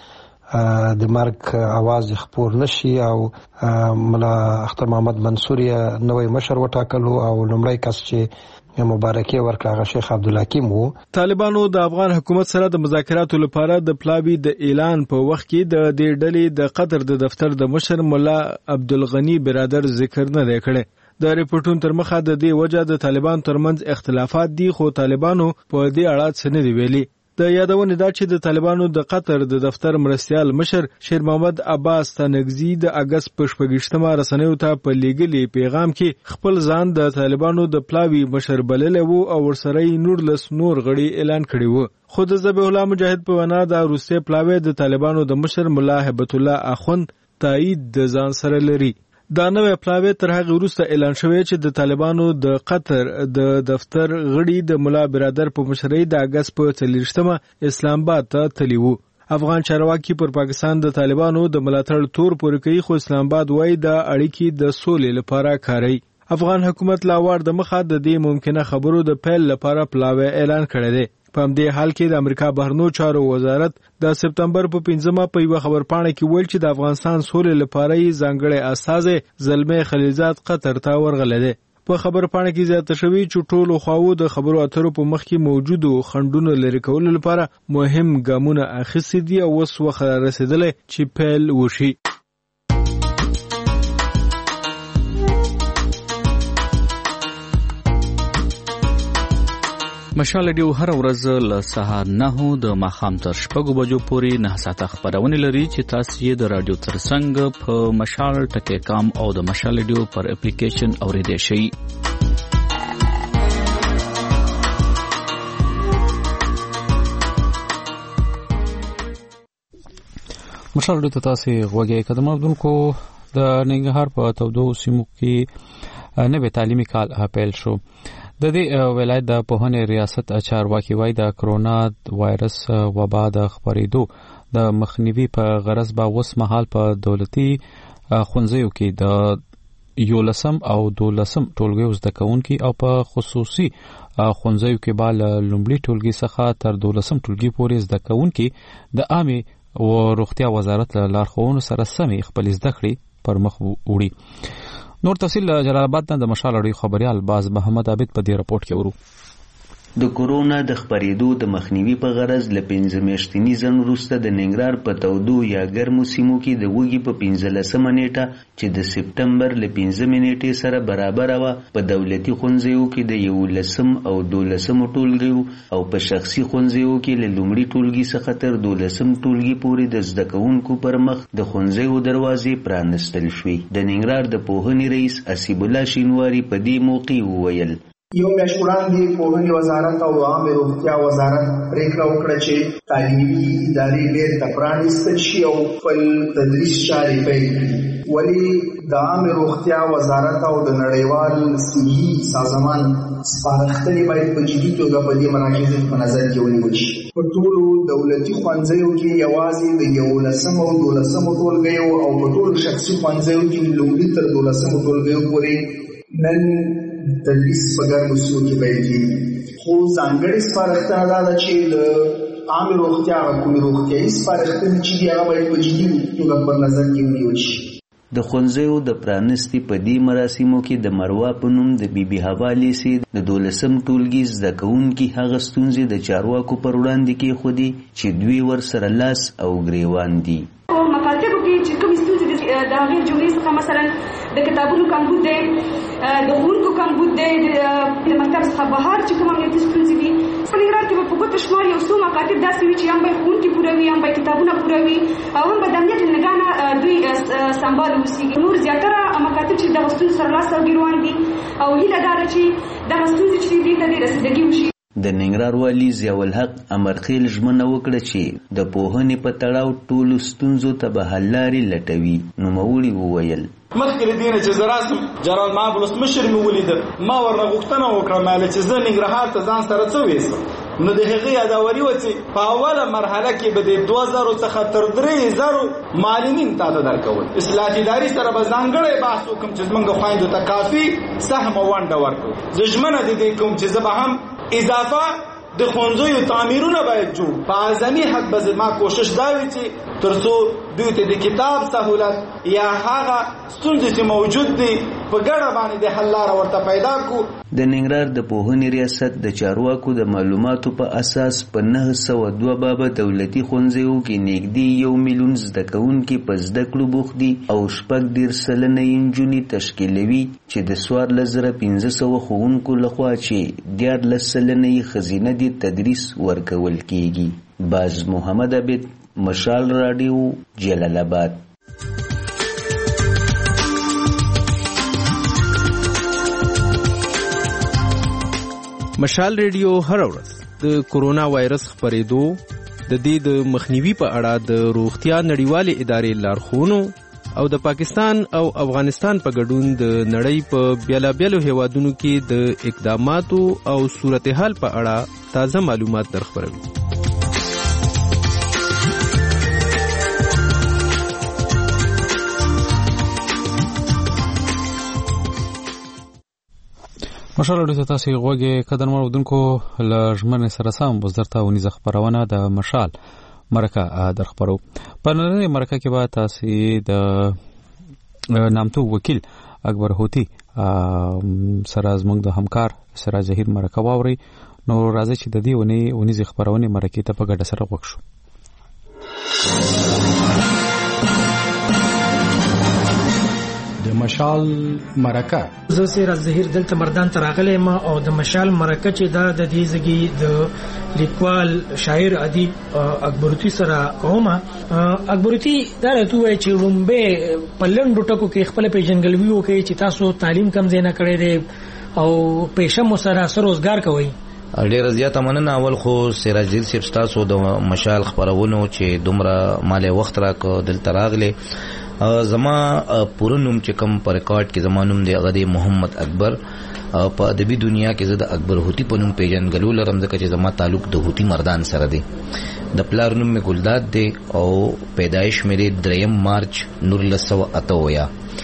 د مرګ आवाज خپور نشي او ملا اختر محمد منصور نوې مشر وټاکلو او لومړی کس چې مبارکي ورکړه شیخ عبدالحکیم وو. طالبانو د افغان حکومت سره د مذاکراتو لپاره د پلاوی د اعلان په وخت کې د دې ډلې د قطر د دفتر د مشر مولا عبدالغنی برادر ذکر نه کړي. د ریپورتونو تر مخه د دې وجه د طالبان ترمنځ اختلافات دي، خو طالبانو په دې اړه څه نه دی ویلي. د یادونه دا چې د طالبانو د قطر د دفتر مرستیال مشر شیر محمد عباس تنگزی د اگست په 28مه رسنیو ته په لیږلي پیغام کې خپل ځان د طالبانو د پلاوی مشر بللی وو او ورسره نور غړي اعلان کړی وو. خو د ذبیح الله مجاهد په وینا د روسي پلاوی د طالبانو د مشر مولا هبت الله اخوند تایید د ځان سره لري. دا نوې پلاوی تر هغه وروسته اعلان شوی چې د طالبانو د قطر د دفتر غړي د مولا برادر په مشرۍ د اگست په 30مه اسلام آباد ته تللی وو. افغان چارواکي پر پاکستان د طالبانو د ملاتړ تور پورې کوي، خو اسلام آباد وایي د اړیکې د سولې لپاره کاروي. افغان حکومت لا وار د مخه د دې ممکنه خبرو د پیل لپاره پلاوی اعلان کړی دی. په همدې حال کې د امریکا بهرنیو چارو وزارت د سپتمبر په 15مه په یو خبرپاڼه کې ویل چې د افغانستان سولې لپاره یې ځانګړی استازی زلمه خلیلزاد قطر ته ورغلی دی. په خبرپاڼه کې زیاته شوی چې ټولو خواو د خبرو اترو په مخ کې موجودو خنډونو لرې کولو لپاره مهم ګامونه اخیستي دي او اوس وخت رسیدلی چې پیل وشي. مشال ډیو هر ورځ له سهار 9 د ماښام تر 6 بجو پورې 9 ساعته خبرونه لري چې تاسو یې د رادیو ترڅنګ په مشال ټکی کام او د مشال ډیو پر اپلیکیشن اوریدئ شئ. مشال ډیو ته تاسو غوږی قدم اردونکو د ننګرهار په تودو سیمو کې نوې تعلیمي کال پیل شو. د دې ولایت د پوهنې ریاست چارواکي وايي د کرونا وایرس وبا د خپرېدو د مخنیوي په غرض به اوس مهال په دولتي ښوونځیو کې د 11 او 12 ټولګیو زده کوونکي او په خصوصي ښوونځیو کې به له لومړي ټولګي څخه تر 12 ټولګي پورې زده کوونکي د عامه او روغتیا وزارت له لارښوونو سره سمې خپل زده کړې پر مخ وړي. نور تفصیل جلال آباد نه د مشال اړیو خبريال باز محمد عابد په دې راپورټ کې ورو. د کورونا د خپرېدو د مخنیوي په غرض له 15 میاشتني ځنډ وروسته د ننګرهار په تودو یا ګرمو سیمو کې د وږي په 15مه نیټه چې د سپتمبر له 15 نیټې سره برابر وه په دولتي ښوونځیو کې د 11 او 12 ټولګیو او په شخصي ښوونځیو کې له لومړي ټولګي څخه تر 12 ټولګي پورې د زده کوونکو پر مخ د ښوونځیو دروازې پرانستل شوې. د ننګرهار د پوهنې رئیس اسیب الله شینواري په دې موقع وویل یو میاشت وړاندې پوهنې وزارت او عامه روغتیا وزارت پریکړه وکړه چې تعلیمي ادارې بیرته پرانیستل شي او خپل تدریس چارې پیل کړي. ولې د عامه روغتیا وزارت او د نړیوال صحي سازمان سپارښتنې باید په جدي توګه په دې مراکزو په نظر کې ونیول شي. په ټولو دولتي ښوونځیو کې یوازې د 11 او 12 ټولګیو او په ټولو شخصي ښوونځیو کې لومړي تر 12 ټولګیو پورې نن تدریس په ګرمو سیمو کې پیل کېږي. خو ځانګړې سپارښتنه دا ده چې د عامې روغتیا او کومې روغتیایي سپارښتنې چې دي هغه باید په جدي توګه په نظر کې ونیول شي. د ښوونځیو د پرانستي په دې مراسمو کې د مروا په نوم د بیبي حوا لیسې د 12م ټولګي زده کوونکي هغه ستونزې د چارواکو پر وړاندې کېښودې چې دوی ورسره لاس او ګریوان دي. مکاتبو کې چې کومې ستونزې د هغې جملې څخه مثلا د کتابونو کمبود دی، د ښوونکو کمبود دی، د مکتب څخه بهر چې کوم امنیتي ستونزې دي. په ننګرهار کې به په ګوته شمار یو څو مکاتب داسې وي چې هم به یې ښوونکي پوره وي، هم به یې کتابونه پوره وي او هم به د امنیت له نګاه نه دوی سمبال اوسېږي. نور زیاتره مکاتب چې دغه ستونزې سره لاس او ګریوان دي او هیله دا ده چې دغه ستونزې چې دي ته دې رسیدګي وشي. د ننګرهار والي ضیاءالحق امرخیل ژمنه وکړه چې د پوهنې په تړاو ټولو ستونزو ته به حل لارې لټوي. نوموړي وویل مخکې له دې نه چې زه راسم جنرال محمد ولسمشر مې ولیده، ما ورنه غوښتنه وکړه ماله چې زه ننګرهار ته ځان سره څه ویسم. نو د هغې یاداوري وه چې په اوله مرحله کې به د 2000 څخه تر 3000 معلمین تا ته درکول. اصلاحات اداري سره به ځانګړی بحث وکړم چې زموږ خویندو ته کافي سهم او ونډه ورکړو. زه ژمنه د دې کوم چې زه به هم اضافه د ښوونځیو تعمیرونه باید جوړ. په اعظمي حد به زما کوشش دا وي چې تر څو دوی ته د کتاب سهولت یا هغه ستونزې چې موجود دي په ګډه باندې د حل لاره ورته پیدا کړو. د ننګرهار د پوهنې ریاست د چارواکو د معلوماتو په اساس په 902 بابه دولتي ښوونځیو کې نږدې 1 میلیون زده کوونکي په زده کړو بوخت دي او 14 سلنه نجونې تشکیلوي چې د 14500 ښوونکو لخوا چې 14 سلنه یې ښځینه دي تدریس ورکول کیږي. باز محمد عبید، مشال رادیو، جلال آباد. مشال ریډیو هر ورځ د کورونا وایرس خپرېدو د دې د مخنیوي په اړه د روغتیا نړیوالې ادارې لارښوونو او د پاکستان او افغانستان په ګډون د نړۍ په بیلابیلو هیوادونو کې د اقداماتو او صورتحال په اړه تازه معلومات درخبروي. مشال اډو تاسو غوږی قدرمن ودونکو لژمن سره سم بزرته ونیزه خبرونه د مشال مرکه درخبرو. په نړۍ مرکه کې به تاسو د نامتو وکیل اکبر هوتی سره زموږ د همکار سراج ظهیر مرکه واوري. نو راځي چې د دې ونیزه خبرونه مرکه ته په ګډه سره وښو. د مشال مرکه زه سراج ظهیر دلته مردان ته راغلی ما او د مشال مرکه چې دا د دې ځګي د لیکوال شاعر ادیب اکبروتی سره کومه. اکبروتی دا راته وایي چې رومبه پلنډو ټکو کې خپل پیژنګلوي وکړي چې تاسو تعلیم کم زینه کړی دی او پېښه مو سره روزګار کوي. ډېر زیاته مننه. اول خو سراج ظهیر صاحب تاسو د مشال خبرونو چې دومره مالې وخت راکو دلته راغله. زما پورنوم چې کوم پر ریکارډ کې زمانوم دی هغه دی محمد اکبر. په ادبي دنیا کې زه د اکبر هوتی په نوم پیژنګلو لرم ځکه چې زما تعلق د هوتی مردان سره دی. د پلار نوم مې ګلداد دی او پیدایش مې 3 مارچ 1988.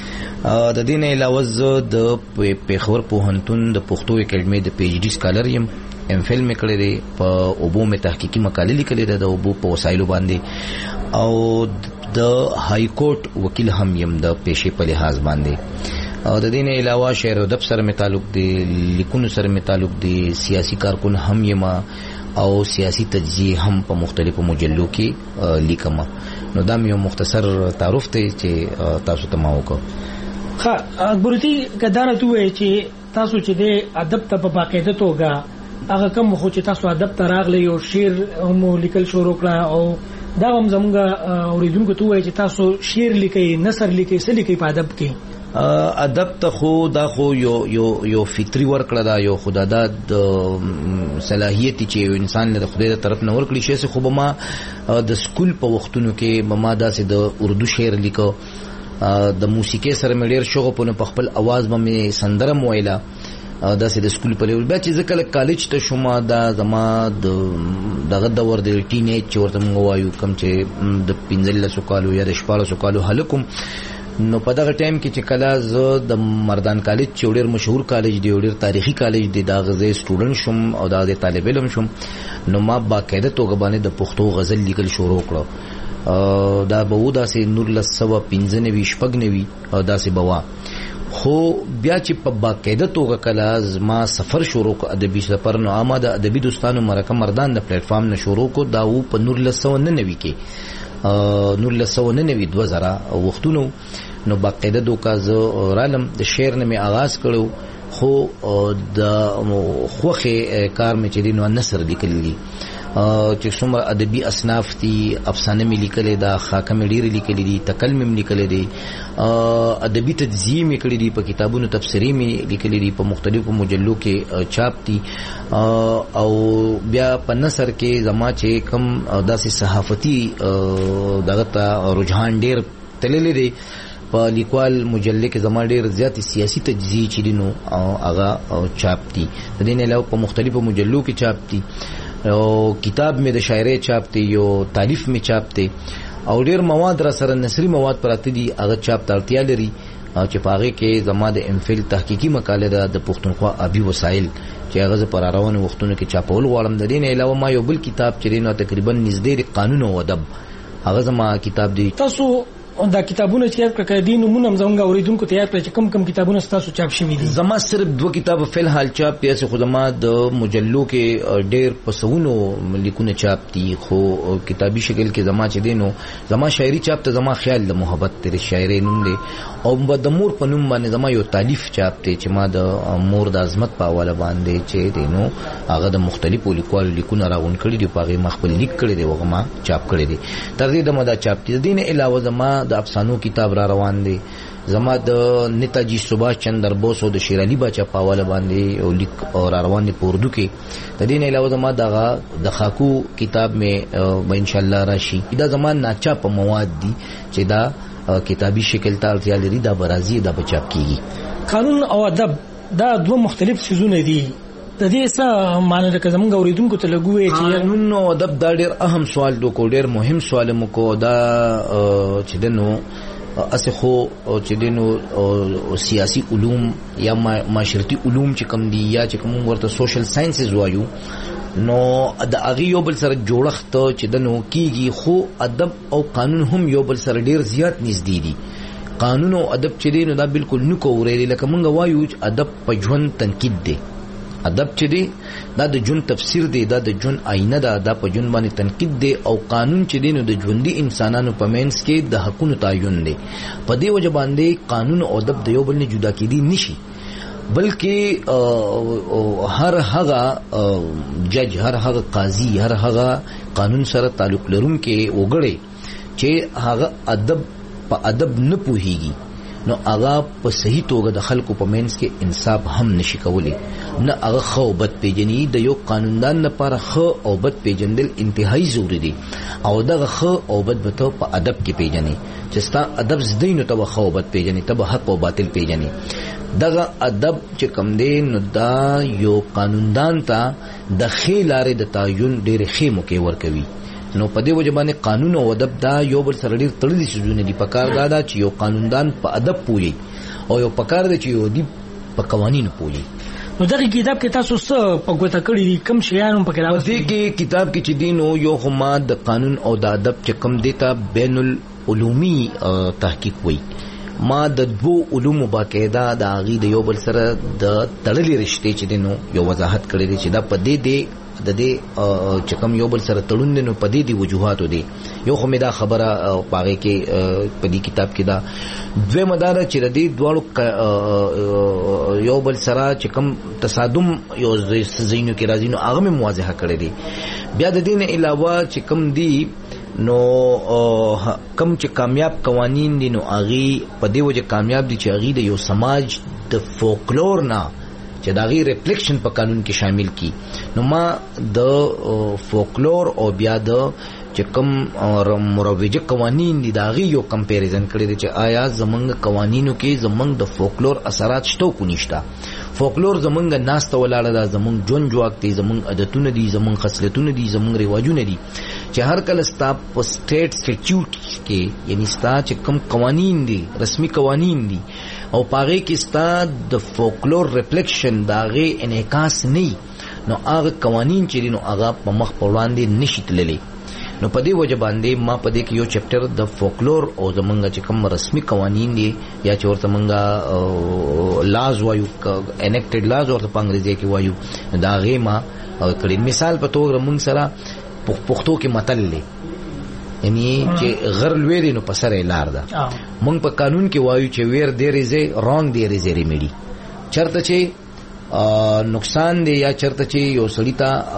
د دې نه علاوه زه د پیښور پوهنتون د پښتو اکیډمي د پی ایچ ډي سکالر یم. ام فل مې کړی دی په اوبو مې تحقیقي مقاله لیکلې ده د اوبو په وسایلو باندې او د های کورټ وکیل هم یم د پیشې په لحاظ باندې. او د دې نه علاوه شعر او ادب سره مې تعلق دی، لیکونو سره مې تعلق دی، سیاسي کارکون هم یم او سیاسي تجزیه هم په مختلفو مجلو کې لیکم. نو دا یو مختصر تعارف دی چې تاسو ته ما وکړ. ها اکبروتی کدارته وایي چې تاسو چې د ادب ته په باقاعده توګه هغه کوم خو چې تاسو ادب ته راغلی او شعر مو لیکل شروع کړه او دا هم زموږ اوریدونکو ته وایي چې تاسو شعر لیکئ، نثر لیکئ، څه لیکئ په ادب کې؟ ادب ته خو دا خو یو فطری ورکړه دا یو خدا دا د صلاحیت چې انسان له خدای تر طرف نه ورکړي شي. خو به ما د سکول په وختونو کې به ما داسې د اردو شعر لیکو، د موسیقي سره مې ډېر شوق په خپل आवाज باندې سندره مویله داسې د سکول په لیول. بیا چې زه کله کالج ته شوم دا زما دغه دور د ټین ایج چې ورته موږ وایو کوم چې د 15 کالو یا د 14 کالو هلکم. نو په دغه ټایم کې چې کله زه د مردان کالج چې ډېر مشهور کالج دی، ډېر تاریخي کالج دی، دا غزه سټوډنټ شوم او دا د طالب علم شوم. نو ما باقاعده توګه باندې د پښتو غزل لیکل شروع کړو. دا به و داسې 1995 شپږنوي داسې بوا خو بیا چې په باقاعده توګه کله زما سفر شروع کو ادبي سفر نو آماده ادبي دوستانو مرکه مردان د پلیټ فارم نه شروع کو دا و په 1999 کې 1999 2000 وختونو نو باقاعده دوکا زه رالم د شعر نه می آغاز کړو خو د خوخه کار مې چې دینو نثر لیکلی چې څومره ادبي اصناف دي افسانه مې لیکلې ده خاکه مې ډېرې لیکلې دي تکل مې لیکلې دي ادبي تجزیه مې کړې دي په کتابونو تفسیری مې لیکلې دي په مختلفو مجلو کې چاپ دي او بیا په نثر کې زما چې کم داسې صحافتي دغه ته رجحان ډېر تللی دی په لیکوال مجله کې زما ډېر زیات سیاسي تجزیه چې دي نو هغه چاپ دي د دې نه علاوه په مختلفو مجلو کې چاپ دي او کتاب میں د شاعری چاپ دی یو تالیف میں چاپ دی او ډیر مواد را سره نثری مواد پراته دي هغه چاپ ترتیا لري چې پاغه کې زما د ام فل تحقیقی مقاله ده د پښتونخوا ابي وسایل چې هغه پر روانو وختونو کې چاپول غواړم د دې نه علاوه ما یو بل کتاب چې نو تقریبا نږدې قانون او ادب هغه زما کتاب دی. تاسو دا کتابونه چې کړه دي نو مونږ زموږ اوریدونکو ته یاد کړئ چې کم کم کتابونه تاسو چاپ شوي دي. زما صرف 2 کتاب فل حال چاپ دي چې خدما د مجلو کې ډېر پسونو لیکونه چاپ دي خو کتابي شکل کې زما چې دینو زما شاعري چاپ ته زما خیال د محبت تر شاعري نوم دی او د مور په نوم باندې زما یو تالیف چاپ دی چې ما د مور د عظمت په حواله باندې چې دینو هغه د مختلفو لیکوالو لیکونه راغون کړي دي په هغه مخبل لیک کړي دي هغه ما چاپ کړي دي تر دې د مدا چاپ دي دین علاوه زما د افسانو کتاب را روان دی زما د نیتاجی سباش چندر بوس او د شیر علي باچا په حواله باندې او لیک او را روان دی په اردو کې د دین علاوه زما دغه د خاکو کتاب مې ان شاء الله راشي دا زما ناچاپ مواد دي چې دا کتابي شکل ته اړتیا لري دا برازي دا بچاپ کیږي. قانون او ادب دا دوه مختلف سيزونه دي د دې څه معنی ده که زموږ اوریدونکو ته لګوي چې قانون او ادب دا ډېر اهم سوال دوکو ډېر مهم سوال مو کو دا چې دنو اسه خو چې دنو سیاسي علوم یا معاشرتي علوم چې کم دي یا چې کوم ورته سوشل ساينسز وایو نو د هغه یو بل سره جوړښت چې دنو کیږي خو ادب او قانون هم یو بل سره ډېر زیات نږدې دي. قانون او ادب چې دي نو دا بالکل نو کووري لکه مونږ وایو ادب په ژوند تنقید دی ادب چې دی دا د جون تفسیر دی دا د جون آینه ده دا په جون باندې تنقید دی او قانون چې دی نو د ژوندۍ انسانانو په منځ کې د حقونو تعین دی په دې وجه باندې قانون او ادب د یو بل نه جدا کېدی نشي بلکې هر هغه جج هر هغه قاضي هر هغه قانون سره تعلق لرونکي وګړي چې هغه ادب په ادب نه پوهیږي نو هغه په صحیح توګه د خلکو په منځ کې انصاف هم نشي کولی نه هغه خو بد پیژني د یو قانوندان لپاره خو او بد پیژندل انتهایی ضروری دي او دغه خو او بد به په ادب کې پیژني چې ستا ادب زدین ته خو بد پیژني ته حق او باطل پیژني دغه ادب چې کم دی نو دا یو قانوندان ته د خیلاره د تعین ډېر خېمو کې ورکوي نو په دې وجه باندې قانون او ادب دا یو بل سره ډېر تړلي شیزونه دي پکار دا چې یو قانوندان په ادب پوي او یو پکار دی چې یو دی په قوانینو پوي. نو دغه کتاب کې تاسو څه په ګوته کړی دي کم شیانو په کتاب کې کتاب کې چې دینو یو خما د قانون او د ادب چې کم دیتا بین العلومی تحقیق وای ما د دوه علوم باقاعده د اغي د یو بل سره د تړلې رشته چې دینو یو وضاحت کړی دی چې دا په دې دی د دې چې کوم یو بل سره تړون دي نو په دې دی وجوهاتو دي یو خو مې دا خبره پاره کې په دې کتاب کې دا دوه مدار چې د دې دواړو یو بل سره چې کوم تصادم یو زینو کې راځي نو هغه مې واضحه کړی دی بیا د دې نه علاوه چې کوم دی نو کم چې کامیاب قوانین دي نو هغه په دې وجه کامیاب دي چې هغه د یو سماج د فولکلور نه چې دا غي ریفلیکشن په قانون کې شامل کی نو ما د فولکلور او بیا د چې کوم مروجه قوانین دي دا غي یو کمپیریزن کړی دی چې آیا زمونږ قوانینو کې زمونږ د فولکلور اثرات شته کو نشته فولکلور زمونږ ناسته ولاړه ده زمونږ جون جواک دي زمونږ عادتونه دي زمونږ خصلتونه دي زمونږ رواجونه دي چې هر کله ستا په سټیټ سټیټیوټ کې یعنی ستا چې کوم قوانین دي رسمي قوانین دي او پاغه کې ستا د فولکلور ریفلیکشن داغه انعکاس نه نو هغه قوانین چې نو هغه په مخ په وړاندې نشي تللی نو په دې وجه باندې ما په دې کې یو چپټر د فولکلور او زمونږ چې کوم رسمي قوانین دي یا چې ورته مونږه لاز وایو انیکټډ لاز ورته په انګریزي کې وایو دا غي ما کړی. مثال په توګه مونږ سره پښتو کې متل لې یعنی چې غر لوی دی نو په سره لار ده. مونږ په قانون کې وایو چې ویر دیر از رانګ دیر از ریمیډي. چرته چې نقصان دی یا چرته چې یو سړی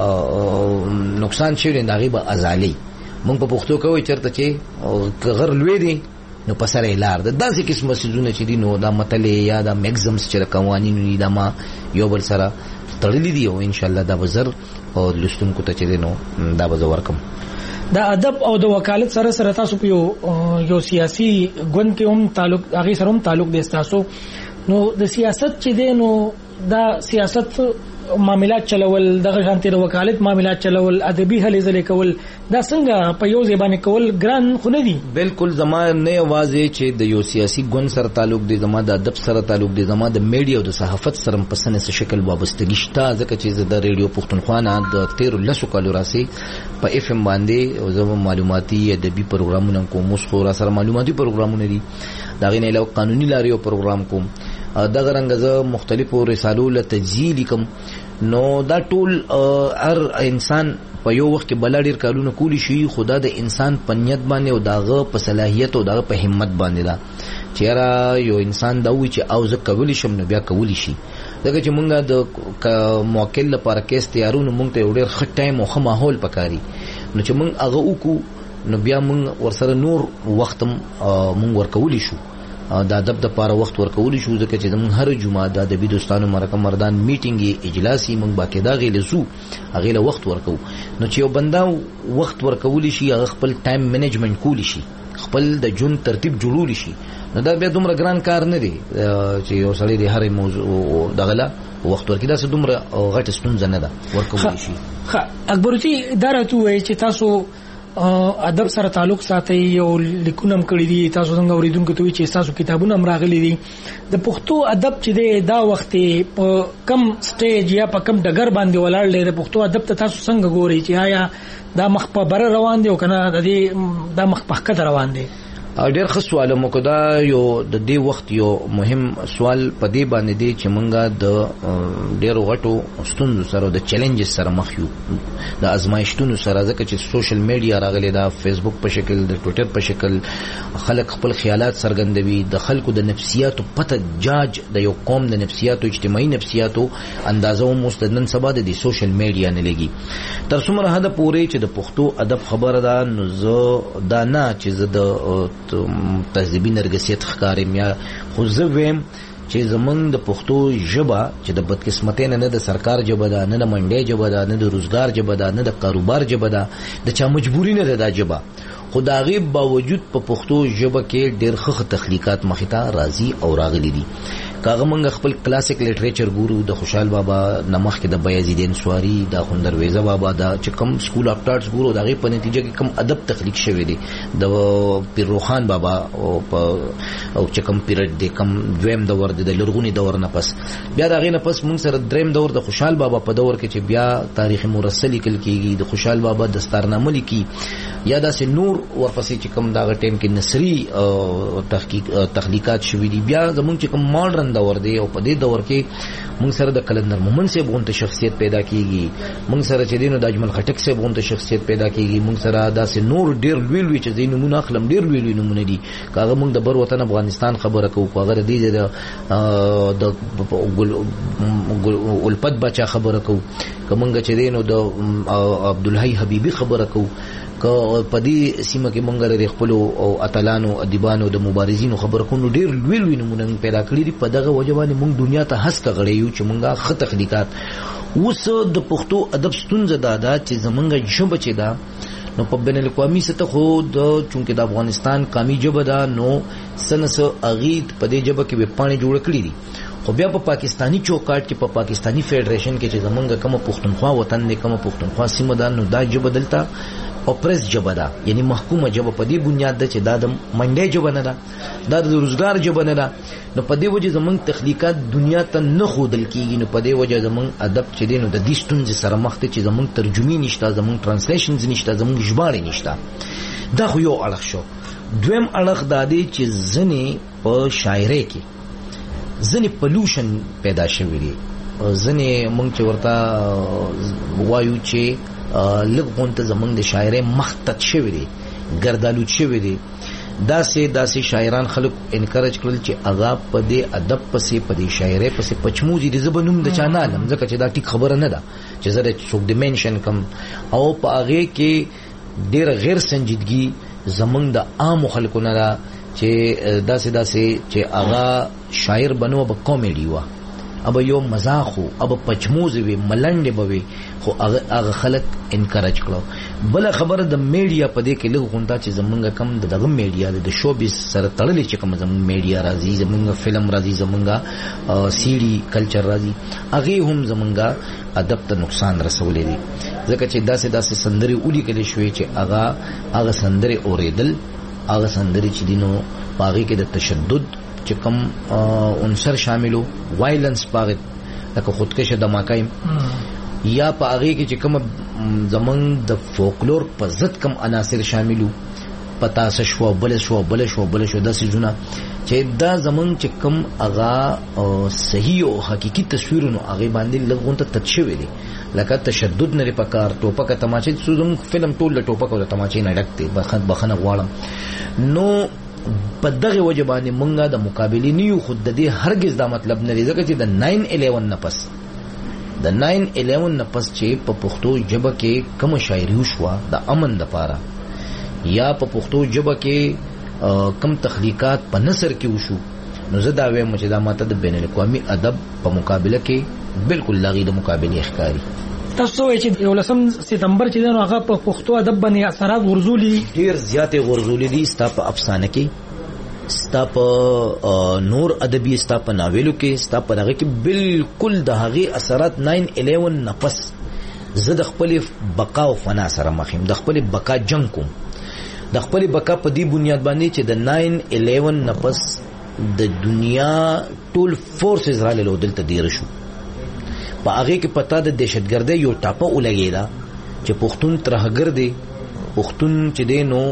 ته نقصان شوی دی هغه به ازالي. مونږ په پښتو کې وایو چرته چې غر لوی دی نو په سره لار ده. داسې قسمه سيزونه چې دي نو دا متل یا دا میگزمز چې قوانین دي دا ما یو بل سره تړلې دي او ان شاء الله دا وزر او لستونکو ته چې دي نو دا وزور کوم. دا ادب او د وکالت سره سره تاسو په یو سیاسي ګوند کې هم تعلق هغه سره هم تعلق دي تاسو نو د سیاست چې دي نو دا سیاست معاملات چلول دغه شانتي د وکالت معاملات چلول ادبي هلې ځلې کول دا څنګه په یو ځبانه کول ګران خو نه دي. بالکل زما نه आवाज چې د یو سیاسي ګوند سره تعلق دي زما د ادب سره تعلق دي زما د میډیا او د صحافت سره په سنې شکل وابستګی شته ځکه چې د ریډیو پښتونخوا نه د 13 کالو راسي په اف ام باندې او زما معلوماتي ادبي پروګرامونه کوم خو را سره معلوماتي پروګرامونه دي دا غینې له قانوني لارې پروګرام کوم دغه رنګه مختلفو رسالو له تجزیه کوم نو دا ټول هر انسان په یو وخت کې بل ډیر کارونه کولی شي خدا د انسان په نیت باندې او داغه په صلاحیت او داغه په همت باندې دا چیرې یو انسان دا وی چې او زه کولی شم نو بیا کولی شي. دغه چې مونږه د موکل لپاره کیس تیارونو مونږ ته ډیر ښه ټایم او ښه ماحول پکاري نو چې مونږ هغه وکړو نو بیا مونږ ورسره نور وخت مونږ ورکولی شو دا ادب د پاره وخت ورکول شو ځکه چې زمون هر جمعه د ادبي دوستانو مرکه مردان میټینګ اجلاسي مونږ باقاعده غیلزو هغه له وخت ورکو نو چې یو بندا وخت ورکول شي هغه خپل ټایم مینجمنت کولی شي خپل د جون ترتیب جوړول شي نو دا بیا دومره ګران کار نه دی چې یو سړی د هر موضوع دغله وخت ورکړي دا څه دومره غټ ستونزه نه ده ورکول شي. اکبرجي دا راته وایي چې تاسو ادب سره تعلق ساتي او لیکونم کړی دي تاسو څنګه اوریدونکو ته چې تاسو کتابونه هم راغلي دي د پښتو ادب چې دی دا وخت په کم سټیج یا په کم ډګر باندې ولاړ دی د پښتو ادب ته تاسو څنګه ګورئ چې آیا دا مخ په بر روان دی او کنه د دې دا مخ په کده روان دی؟ ډېر ښه سوال مو کو دا یو د دې وخت یو مهم سوال په دې باندې دی چې مونږه د ډېر غټو ستونزو سره د چیلنجز سره مخ یو د ازمایښتونو سره ځکه چې سوشل میډیا راغلی دا فیسبوک په شکل د ټوئیټر په شکل خلک خپل خیالات څرګندوي د خلکو د نفسیاتو پته جاج د یو قوم د نفسیاتو اجتماعي نفسیاتو اندازو مستدن سبا د سوشل میډیا نه لګي تر څومره حد پورې چې د پښتو ادب خبره ده نو زه دا نه چې زه د تهذیبي نرګسیت ښکارم یا خو زه ویم چې زمونږ د پښتو ژبه چې د بدقسمتۍ نه د سرکار ژبه ده نه د منډۍ ژبه ده نه د روزګار ژبه ده نه د کاروبار ژبه ده د چا مجبوري نه ده دا ژبه خو د هغې باوجود په پښتو ژبه کې ډېر ښه تخلیقات مخې ته راځي او راغلي دي کاغه مونږ خپل کلاسیک لټریچر ګورو د خوشحال بابا نمخ کې د بیازیدین سواری د خوندرویزه بابا دا چې کوم سکول اف ټارټس ګورو دغه په نتیجه کې کوم ادب تخلیق شوی دی د پیر روخان بابا او چې کوم پیریډ دی کوم دویم دور دی د لرغونی دور نه پس بیا دغه نه پس مونږ سره دریم دور د خوشحال بابا په دور کې چې بیا تاریخ مرسل لیکل کیږي د خوشحال بابا دستارنامه لیکي یا داسې نور ورپسې چې کوم دغه ټیم کې نثري تخلیقات شوي دي بیا زمونږ چې کوم ماډرن دور دی او په دې دور کې مونږ سره د کلندر مومن صاحب غونډه شخصیت پیدا کیږي مونږ سره چې دینو د اجمل خټک صاحب غونډه شخصیت پیدا کیږي مونږ سره داسې نور ډیر لوی چې دینو مونږ اخلم ډیر لوی نمونه دي کاغه مونږ د بر وطن افغانستان خبره کوو هغه د الپت بچا خبره کوو کومنګ چې دینو د عبدالحی حبیبی خبره کوو که په دې سیمه کې مونږ لري خپل او اتلانو ادیبانو د مبارزینو خبره کوو ډیر لوی نمونه پیدا کړی دي په دغه وجوانه مونږ دنیا ته هڅه کړې یو چې مونږه خط تخلیقات اوس د پښتو ادب ستونزه ده چې زمونږ ژبه چې ده نو په بین الاقوامي سطح خو د چونکه د افغانستان قومي ژبه ده نو سنس اغید په دې ژبه کې به پانی جوړ کړی دي خو بیا په پاکستانی چوکاټ کې په پاکستانی فیډریشن کې چې زمونږ کوم پښتونخوا وطن دی کوم پښتونخوا سیمه ده نو دا جبه دلته اپریس جبه ده یعنی محکومه جبه په دې بنیاد ده چې دا د منډي جبه نه ده دا د روزګار جبه نه ده نو په دې وجه زمونږ تخلیقات دنیا ته نه خودل کیږي نو په دې وجه زمونږ ادب چې دی نو د دې ستونزې سره مخ ته چې زمونږ ترجمه نشته زمونږ ترانسلیشنز نشته زمونږ ژباړې نشته دا خو یو اړخ شو دویم اړخ دا دی چې ځنې په شاعرۍ کې ځنې پلوشن پیدا شوی دی ځنې مونږ چې ورته وایو چې لږ غونته زمونږ د شاعرۍ مختت شوی دی ګردالود شوی دی داسې شاعران خلک انکریج کړل چې هغه په دې ادب پسې په دې شاعرۍ پسې پچموزي دي زه به نوم د چا نه علم ځکه چې دا ټیک خبره نه ده چې زه د څوک د مینشن کم او په هغې کې ډېره غیر سنجیدګي زمونږ د عامو خلکو نه ده چې داسې چې هغه شاعر بنو به کامیډي وه اب یو مزاح وو اب پچموز وي ملنډې به وي خو هغه خلک انکریج کړو بله خبره د میډیا په دې کې لږ غونډه چې زمونږ کم دغه میډیا د شوبیز سره تړلې چې کوم زمونږ میډیا راځي زمونږ فلم راځي زمونږ سیډي کلچر راځي هغې هم زمونږ ادب ته نقصان رسولی دی ځکه چې داسې سندرې ولیکلې شوې چې هغه سندرې اورېدل هغه سندرې چې دي نو په هغې کې د تشدد چې کم عنصر شاملو وایلنس پاغه لکه خودکشه دماکای یا په هغه کې چې کوم زمونږ د فولکلور په ضد کم عناصر شاملو پتاسه شو بل شو د سيزونه چې دا زمونږ چې کوم هغه صحیح او حقيقي تصویرونه هغه باندې لږونته تدشوي دي لکه تشدد نه پکار ټوپک تماچې زموږ فلم ټول ټوپک او تماچې نه ډکته بخنه غواړم نو په دغه وجه باندې مونږه د مقابلې نیو خود د دې هرگز دا مطلب نه لري ځکه چې د 9/11 نه پس چې په پښتو ژبه کې کوم شاعري وشوه د امن لپاره یا په پښتو ژبه کې کم تخلیقات په نثر کې وشو نو زه دا وایم چې دا ماته د بین الاقوامي ادب په مقابله کې بالکل لاغي د مقابله ښکاری تاسو وایئ چې 19 سپتمبر چې نو هغه په پښتو ادب باندې اثرات غرزولي ډیر زیاتې غرزولي دي ستا په افسانه کې ستا په نور ادبي ستا په ناولو کې ستا په هغه کې بالکل د هغه اثرات 9/11 نه پس زه د خپل بقا او فنا سره مخیم د خپل بقا جنگ کوم د خپل بقا په دې بنیاد باندې چې د 9/11 نه پس د دنیا ټول فورسز را له دلته ډیر شو په هغه کې پتا د دهشتګردۍ یو ټاپه ولګیدا چې پښتون ترهګر دی پښتون چې دی نو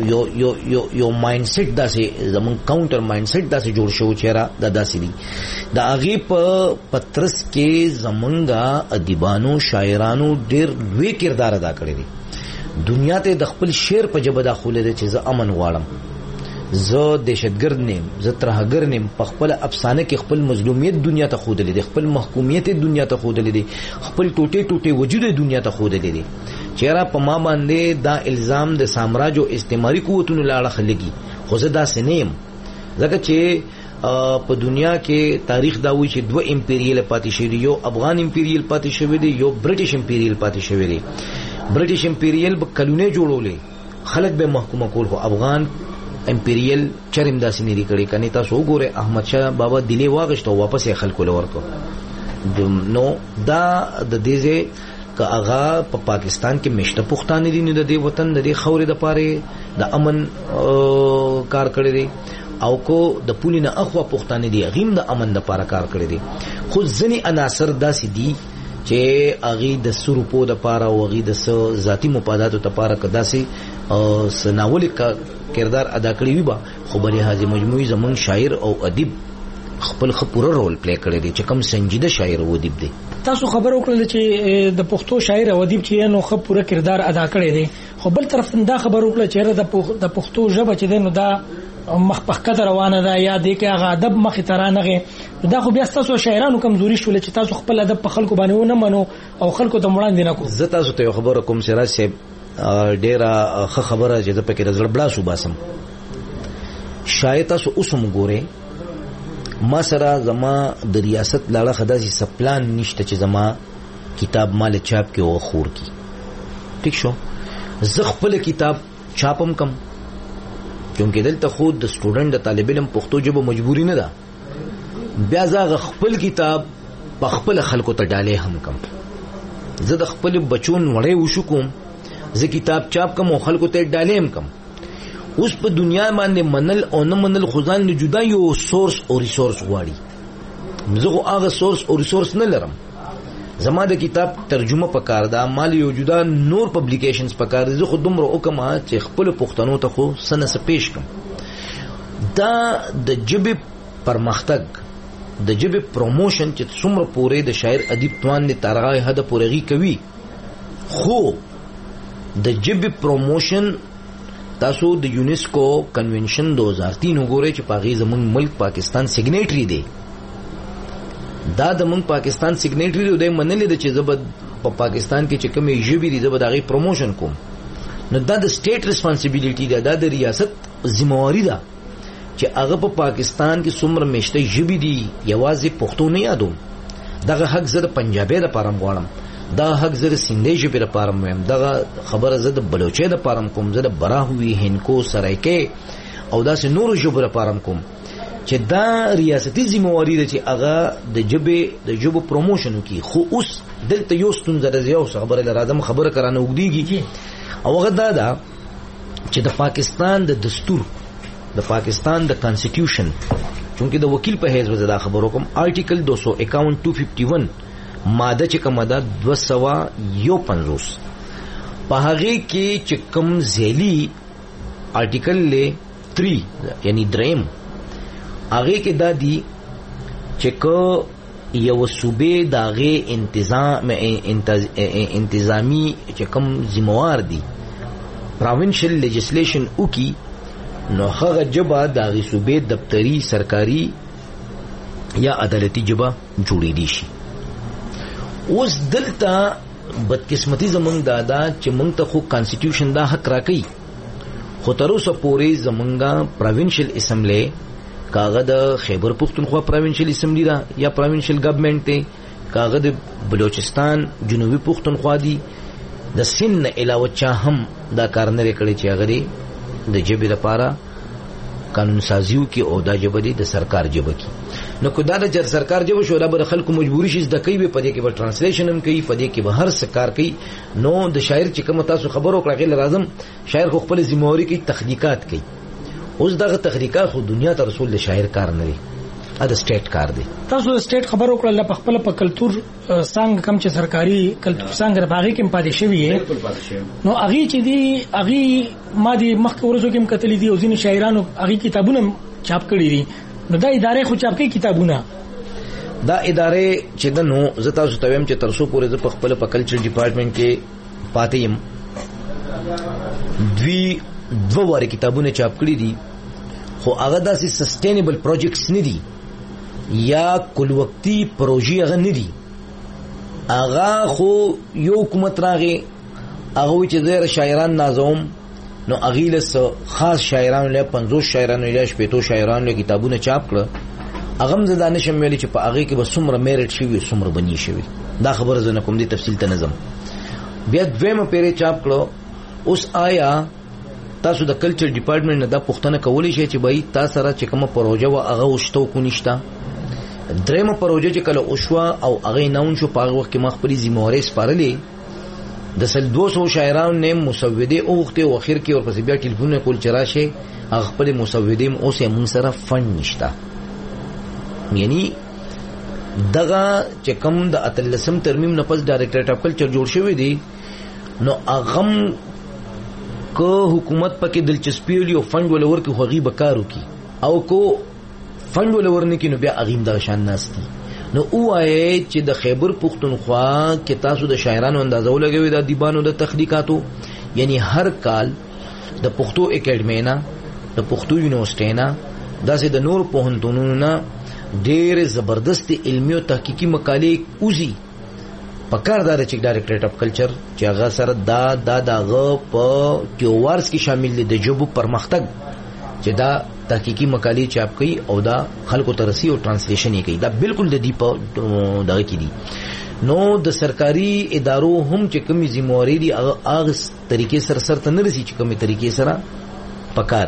یو مایند سیټ داسې زمون کاونټر مایند سیټ داسې جوړ شو چې را داسې دي د هغه په پترس کې زمونږه ادیبانو شاعرانو ډیر لوی کردار ادا کړی دی دنیا ته د خپل شعر په جبه داخله دي چې زه امن غواړم زه دهشتګرد نیم زه ترهګر نیم په خپل افسانه کې خپل مظلومیت دنیا ته خودلې دي خپل محکومیت دنیا ته خودلې دي خپل ټوټه وجود دنیا ته خودلې دي چیرې په ما باندې دا الزام د سامراج او استعماري قوتونو لاړه خلګي خو زه دا سنیم ځکه چې په دنیا کې تاریخ دا وایي چې دوه امپریل پاتې شوی یو افغان امپریل پاتې شوی دی یو برټش امپریل پاتې شوی دی برټش امپریل به کلونه جوړولې خلک به محکومه کول خو افغان امپریل چرم داسې نه لري کني تاسو وګوره احمد شاه بابا دلی واغشته واپس یې خلکو لورکو نو دا د دې که هغه په پاکستان کې مشته پښتانه دي نو د دې وطن د دې خوري د پاره د امن کار کړی دی او کو د پولی نه اخوا پښتانه دي غیم د امن د پاره کار کړی دی خو ځنی عناصر داسې دي چې اغي د سروپو د پاره او اغي د ذاتی مفاداتو ته پاره کدا سي سناول کا کردار ادا کړی وي با خو بلې هغه مجموعي زمون شاعر او ادیب خپل خپل رول پلی کړی دی چې کوم سنجیده شاعر او ادیب دی تاسو خبر وکړل چې د پښتو شاعر او ادیب چې نو خپل پوره کردار ادا کړی دی خو بل طرف دا خبر وکړل چې د پښتو ژبه چې نو دا مخ په قدر روانه ده یا د کې هغه ادب مخ ترانغه دا خو بیا تاسو شاعرانو کمزوري شول چې تاسو خپل ادب په خلکو باندې ونه منو او خلکو ته وړاندې نه کو زه تاسو ته خبر کوم سراج صاحب ډیره خبره چې په کې د زړبلا سو باسم شاید تاسو اوسم ګوره ما سره زما د ریاست لاړه خداسي سپلان نشته چې زما کتاب مال چاپ کې او خور کی ٹھیک شو زه خپل کتاب چاپم کم چونکه دلته خود د سټوډنټ د طالب علم پښتو ژبه مجبوری نه ده بیا زه خپل کتاب په خپل خلکو ته ډالې هم کم. زه د خپل بچو وړې وشو کوم، زه کتاب چاپ کم او خلکو ته ډالې هم کم. اوس په دنیا باندې منل او نه منل خو ځان نه جدا یو سورس او ریسورس غواړي. زه خو هغه سورس او ریسورس نه لرم. زما د کتاب ترجمه پکار ده، مال یو جدا نور پبلیکیشنز پکار دي. زه خو دومره وکم چې خپل پښتنو ته خو سنه پیش کم. دا د ژبې پرمختګ، د ژبې پروموشن چې څومره پورې د شاعر ادیب توان دي ترغه حد پورې کوي، خو د ژبې پروموشن تاسو د یونیسکو کنونشن 2003 وګورئ چې پاغي زمونږ ملک پاکستان سیګنیټری دی. دا د مونږ پاکستان سیګنیټری دی، منلې د چې زبد په پاکستان کې چې کومې ژبې دي زبد هغه پروموشن کوم. نو دا د سټیټ ریسپانسیبিলিټي ده، دا د ریاست ذمہواری ده چې هغه په پاکستان کې څومره مشته ژبې دي یوازې پښتو نه یادوم. دغه حق زه د پنجابي لپاره غواړم، دا حق زه د سندهي ژبې لپاره وایم، دغه خبره زه د بلوچي لپاره کوم، زه د براهوي، هندکو، سرایکي او داسې نورو ژبو لپاره کوم چې دا ریاستي ذمہواری ده چې هغه د ژبو پروموشن وکړي. خو اوس دلته یو ستونزه ده، یو خبره لرم خبره کرانه وګديږي او هغه دا ده چې د پاکستان د دستور، د پاکستان د کانسټیټیوشن، چونکه د وکیل په حیث وزدا خبرو کوم، آرټیکل 251 251 ماده چې کومه ده 251 په هغه کې چې کوم ذیلی آرټیکل له 3 یعنی دریم هغه کې دا دی چې کو یو صوبې داغه انتظامی چې کوم ذمہوار دي پروینشل لیجسلیشن وکي، نو هغه جبا داغه صوبې دفتری سرکاري یا عدالتي جبا جوړې دي شي. اوس دلته بدقسمتي زمونږ دادا چې مونږ ته خو کانسټیټیوشن دا حق راکړي، خو تر اوسه پورې زمونږه پروینشل اسمبلی کاغه د خیبر پختونخوا پروینشل اسمبلی دا یا پروینشل گورنمنت ته، کاغه د بلوچستان جنوبي پختونخوا دی، د سن علاوه چا هم دا کار نه کړی چې هغه د ژبې لپاره قانون سازیو کې او دا ژبه د سرکار ژبه کې. نو کو دا د سرکار ژبه شو، دا به خلکو مجبوری شي د کوي په دې کې به ترانسلیشن هم کوي، په دې کې به هر څه کار کوي. نو د شاعر چې کوم تاسو خبرو کړه غیر لازم شاعر خو خپل ذمہواری کې تحقیقات کوي. اوس دغه تحقیقات خو دنیا ته رسول د شاعر کار نه دی، دا سټیټ کار دی. تاسو د سټیټ خبرو کړل په خپل په کلچر څنګه کم چې سرکاري کلچر څنګه باغی کې پاتې شوی نو هغه چې دی هغه ما دي مخکې ورځو کې کتلې دي او ځینې شاعرانو هغه کتابونه چاپ کړي دي. نو دا ادارې خو چاپ کوي کتابونه، دا ادارې چې دنو زه تاسو ته ویم چې تر څو پورې زه په خپل په کلچر ډپارټمنټ کې پاتې يم، دوه واره کتابونه چاپ کړي دي، خو هغه داسې سسټینبل پروجیکټس نه دي یا کل وقتی پروژې هغه نه دي. هغه خو یو حکومت راغی هغه چې زه شاعران نازوم، نو هغه له خاص شاعرانو له 50 شاعرانو له 50 شاعرانو له کتابونه چاپ کړه. هغه زه دانش مې ویل چې په هغه کې به څومره میرټ شي څومره بنی شي، دا خبره زه نه کوم دي تفصیل ته نظم. بیا دویمه پیره چاپ کړه. اوس آیا تاسو د کلچر ډپارټمنټ نه دا پوښتنه کولی شئ چې بای تاسو سره چې کومه پروژه و هغه وشتو کو نشتا؟ درېمه پروژه چې کله اوشوا او هغه ناون شو په هغه وخت کې ما خپل ذمہواری سپارلې د 200 شاعرانو نه مسوده اوخته او اخر کې ورپسې بیا ټلیفون کول چراشه هغه خپل مسوده اوس یې مون سره فند نشتا. یعنی دغه چې کوم د اتلسم ترمیم نه پس ډایریکټریټ اف کلچر جوړ شوی دی، نو هغه کو حکومت پکې دلچسپي ولې او فند ولور کې خوغي بکارو کی او کو فند ولور نه کې نو بیا اغیم د شان ناشتي. نو اوه چې د خیبر پختونخوا کې تاسو د شاعرانو اندازه ولګوي د دیبانو د تحقیقاتو، یعنی هر کال د پښتو اکیډمي نه د پښتو یونیورسيټي نه داسې د نور پوهنتونونو نه ډېر زبردست علمي او تحقیقي مقالې اوزي. پکاردار چې ډایریکټریټ اف کلچر چې هغه سره داغه په کیوارز کې شامل دي د ژبو پرمختګ چې دا تحقیقي مقالې چاپ کوي او دا خلکو ته رسي او ترانسلیشن یې کوي، دا بالکل د دې په دغه کې دي. نو د سرکاري ادارو هم چې کومې ذمہواری دي هغه طریقې سره سره نه رسي چې کومې طریقې سره پکار دي.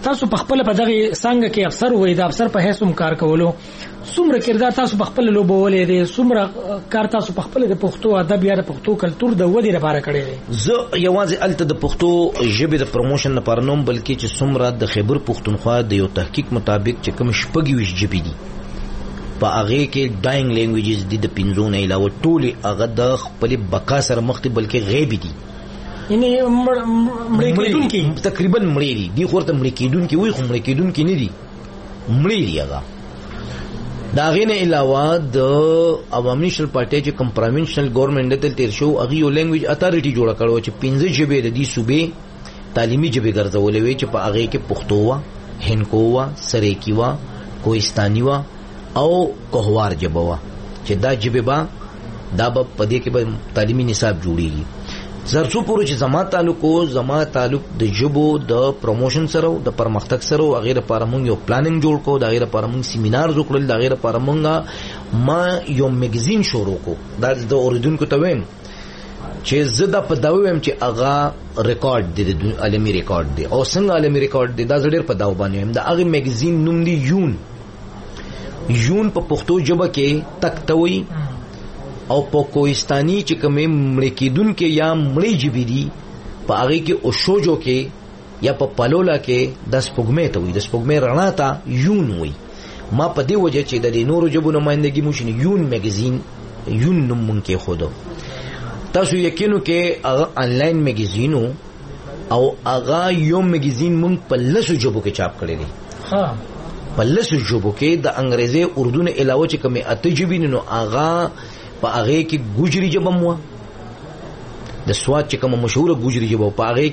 تاسو په خپل په دغه څنګه کې افسر وې د افسر په هیڅ کار کولو څومره کردار تاسو په خپل لوبولې دي څومره کار تاسو په خپل د پښتو ادب یا د پښتو کلچر د ودی لپاره کړی دی؟ زه یوازې الته د پښتو ژبې د پروموشن لپاره نوم بلکې چې څومره د خیبر پښتونخوا د یو تحقیق مطابق چې کوم شپږ ژبې دي په هغه کې ډاینګ لینګویجز دي د 15 نه علاوه ټول هغه د خپل بقا سره مخ دي بلکې غیبی دي یعنی مړ کېدونکي تقریبا مړ دي دی خو ته مړ کېدونکي وي خو مړ کېدونکي نه دي مړ دي هغه دا غینه علاوه د عوامي نېشنل پارټي چې کوم پروینشنل ګورنمنت دلته تیر شو هغه یو لینګویج اتارټي جوړ کړو چې 15 ژبې د دې صوبې تعلیمي ژبې ګرځولې وي چې په هغه کې پښتو وا هندکو وا سریکی وا کوهستاني وا او کوهوار ژبه وا چې دا ژبې با دا په پدې کې به تعلیمي نصاب جوړیږي زرڅو پورې چې زما تعلق د ژبو د پروموشن سره د پرمختګ سره او غیر لپاره مونږ یو پلانینګ جوړ کو د غیر لپاره مونږ سیمینار جوړ کړل د غیر لپاره مونږ ما یو میگزین شروع کو دا د اوریدونکو ته ویم چې زدا په دا ویم چې هغه ریکارډ دی د عالمي ریکارډ دی او څنګه عالمي ریکارډ دی دا زړه په دا باندې ویم دا هغه میگزین نوم دی یون په پښتو ژبه کې تکتوي او په کوهستاني چې کومه مړ کېدونکو یا مړې ژبې دي په هغه کې او شوجو کې یا په پالولا کې د سپوږمۍ ته وي د سپوږمۍ رڼا ته یون وي ما په دې وجه چې د نورو ژبو نمائندګي مو شنه یون میگزین یون نوم مونږ کې خودو تاسو یقینو کې هغه انلاین میگزینو او هغه یو میگزین مونږ په لسو ژبو کې چاپ کړی دی په لسو ژبو کې د انګریزي اردو نه علاوه چې کومه اته ژبې نو هغه په هغه کې ګوجري ژبه مو د سواد چې کومه مشهوره ګوجري ژبه په هغه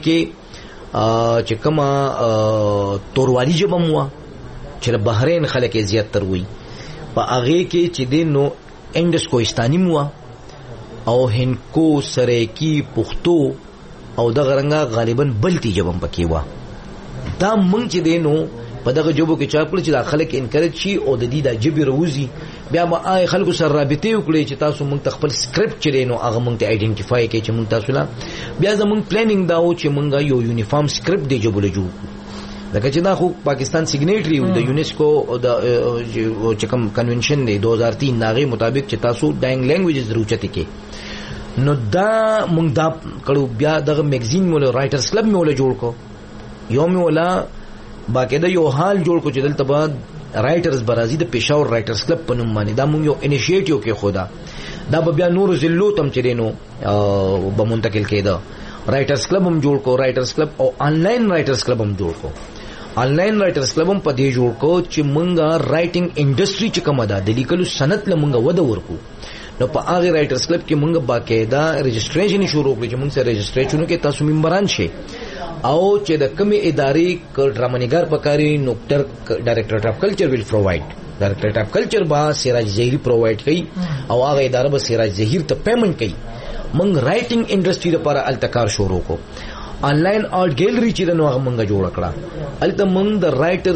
کې چې کومه توروالي ژبه مو چې د بحرین خلک زیات تر وي په هغه کې چې د نو انډس کوهستاني مو او هندکو سریکی پښتو او د غرنګا غالبا بلتی ژبه پکې و دا مونږ چې دینو په دغه ژبو کې چاپ کړل چې د خلک انکریج شي او د دې د ژبې روزي بیا ما آی خلکو سره رابطه وکړي چې تاسو مونږ خپل سکرپټ چره نو هغه مونږ ته آیډنټیفای کړي چې مونږ تاسو لا بیا زمونږ پلانینګ داو چې مونږ یو یونیفارم سکرپټ دی ژبه جوړ لکه چې دا خو پاکستان سیګنیټری و د یونیسکو او د چې کوم کنونشن دی 2003 ناغه مطابق چې تاسو ډاینګ لینګویجز روچته کې نو دا مونږ دا کړو بیا دغه میگزین مولا رائټرز کلب مولا جوړ کو یو مولا باقاعده یو حال جوړ کو چې دلته بعد رائټرز برازي د پېښور رائټرز کلب په نوم باندې دا مونږ یو انیشیټیو کې خدا دا بیا نور زلو تم چرینو به منتقل کېده رائټرز کلب هم جوړ کو رائټرز کلب او آنلاین رائټرز کلب هم جوړ کو آنلاین رائټرز کلب هم په دې جوړ کو چې مونږه رائټینګ انډستری چې کومه ده د لیکلو صنعت له مونږه وده ورکو نو په هغه رائټرز کلب کې مونږ باقاعده رجسټریشن شروع کړو چې مونږ سره رجسټریشن کې تاسو ممبران شئ او چې د کومې ادارې ډرامانیګر پکاري نو ډایرکټریټ اف کلچر ویل پرووایډ ډایرکټریټ اف کلچر با سراج زهیر پرووایډ کوي او هغه اداره به سراج زهیر ته پیمنٹ کوي مونږ رائټینګ انډستری لپاره التکار شروع کو آنلاین آرټ ګیلری چې نو هغه مونږه جوړ کړه الته مونږ د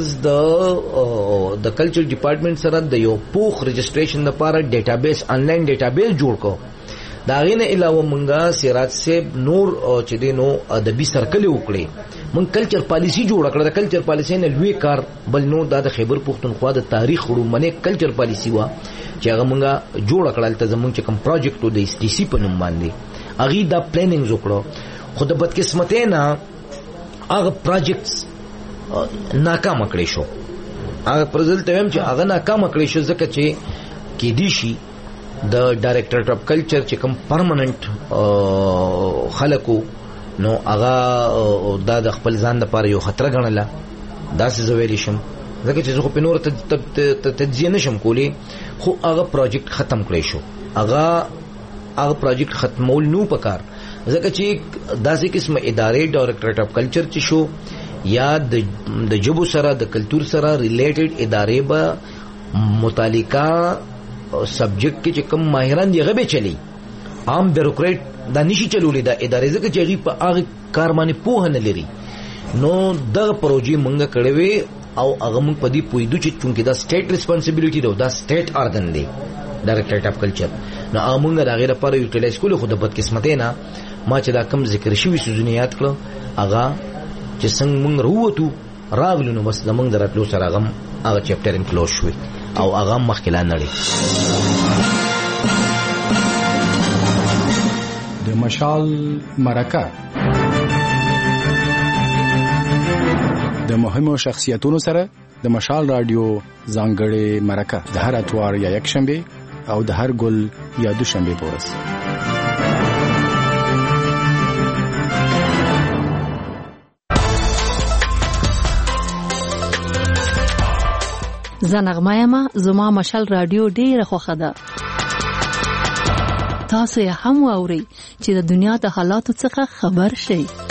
رائټرز د کلچر ډپارټمنټ سره د یو پوخ رجسټریشن لپاره ډیټابیس آنلاین ډیټابیس جوړ کو دا غینه علاوه مونږه سراج صاحب نور چې دینو ادبي سرکل وکړي مونږ کلچر پالیسی جوړ کړه د کلچر پالیسی نه لوی کار بل نو د خیبر پښتونخوا د تاریخ وړومنه کلچر پالیسی وا چې هغه مونږه جوړ کړل ته زمونږ چې کوم پروجیکټ د اس ټي سی په نوم باندې اغي دا پلانینګ وکړو خو د بدقسمتۍ نه هغه پروجیکټس ناکام کړی شو هغه پرځل ته هم چې هغه ناکام کړی شو ځکه چې کې دي شي د ډایرکټریټ اف کلچر چې کوم پرمننٹ خلکو نو هغه د خپل ځان لپاره یو خطر غنله دا څه زویل شم ځکه چې زه په نور ته تجزیه نشم کولی خو هغه پروجیکټ ختم کړی شو هغه پروجیکټ ختمول نو پکار ځکه چې داسې قسمه ادارې ډایرکټریټ اف کلچر چې شو یا د جبو سره د کلچر سره ریلیټډ ادارې به متعلقه سبجیکټ کې چې کوم ماهران دی غبه چلی عام بیروکریټ دا نشي چلولې دا ادارې ځکه چې هغه په هغه کار باندې پوهه نه لري نو دغه پروژې مونږ کړې وې او هغه مونږ په دې پویدو چې چونکې دا سټیټ ریسپانسیبিলিټي ده دا سټیټ ارګن دی ډایرکټریټ اف کلچر نو هغه د هغه لپاره یوټیلایز کول خو د بدقسمتۍ نه ما چې دا کم ذکر شوی سوزونه یاد کړو هغه چې څنګه مونږ وروتو راغلو نو بس زمونږ دراتلو سره غم هغه چپټر کلوز شوی او هغه مخکې لا نړۍ. د مشال مرکه د مهمو شخصیتونو سره د مشال رادیو ځانګړې مرکه د هر اتوار یا یک شنبه او د هر ګل یا دوشنبه پورس. زنغمایما زما مشال رادیو ډیره خوښه ده. تاسو یې هم واورئ چې د دنیا د حالاتو څخه خبر شئ.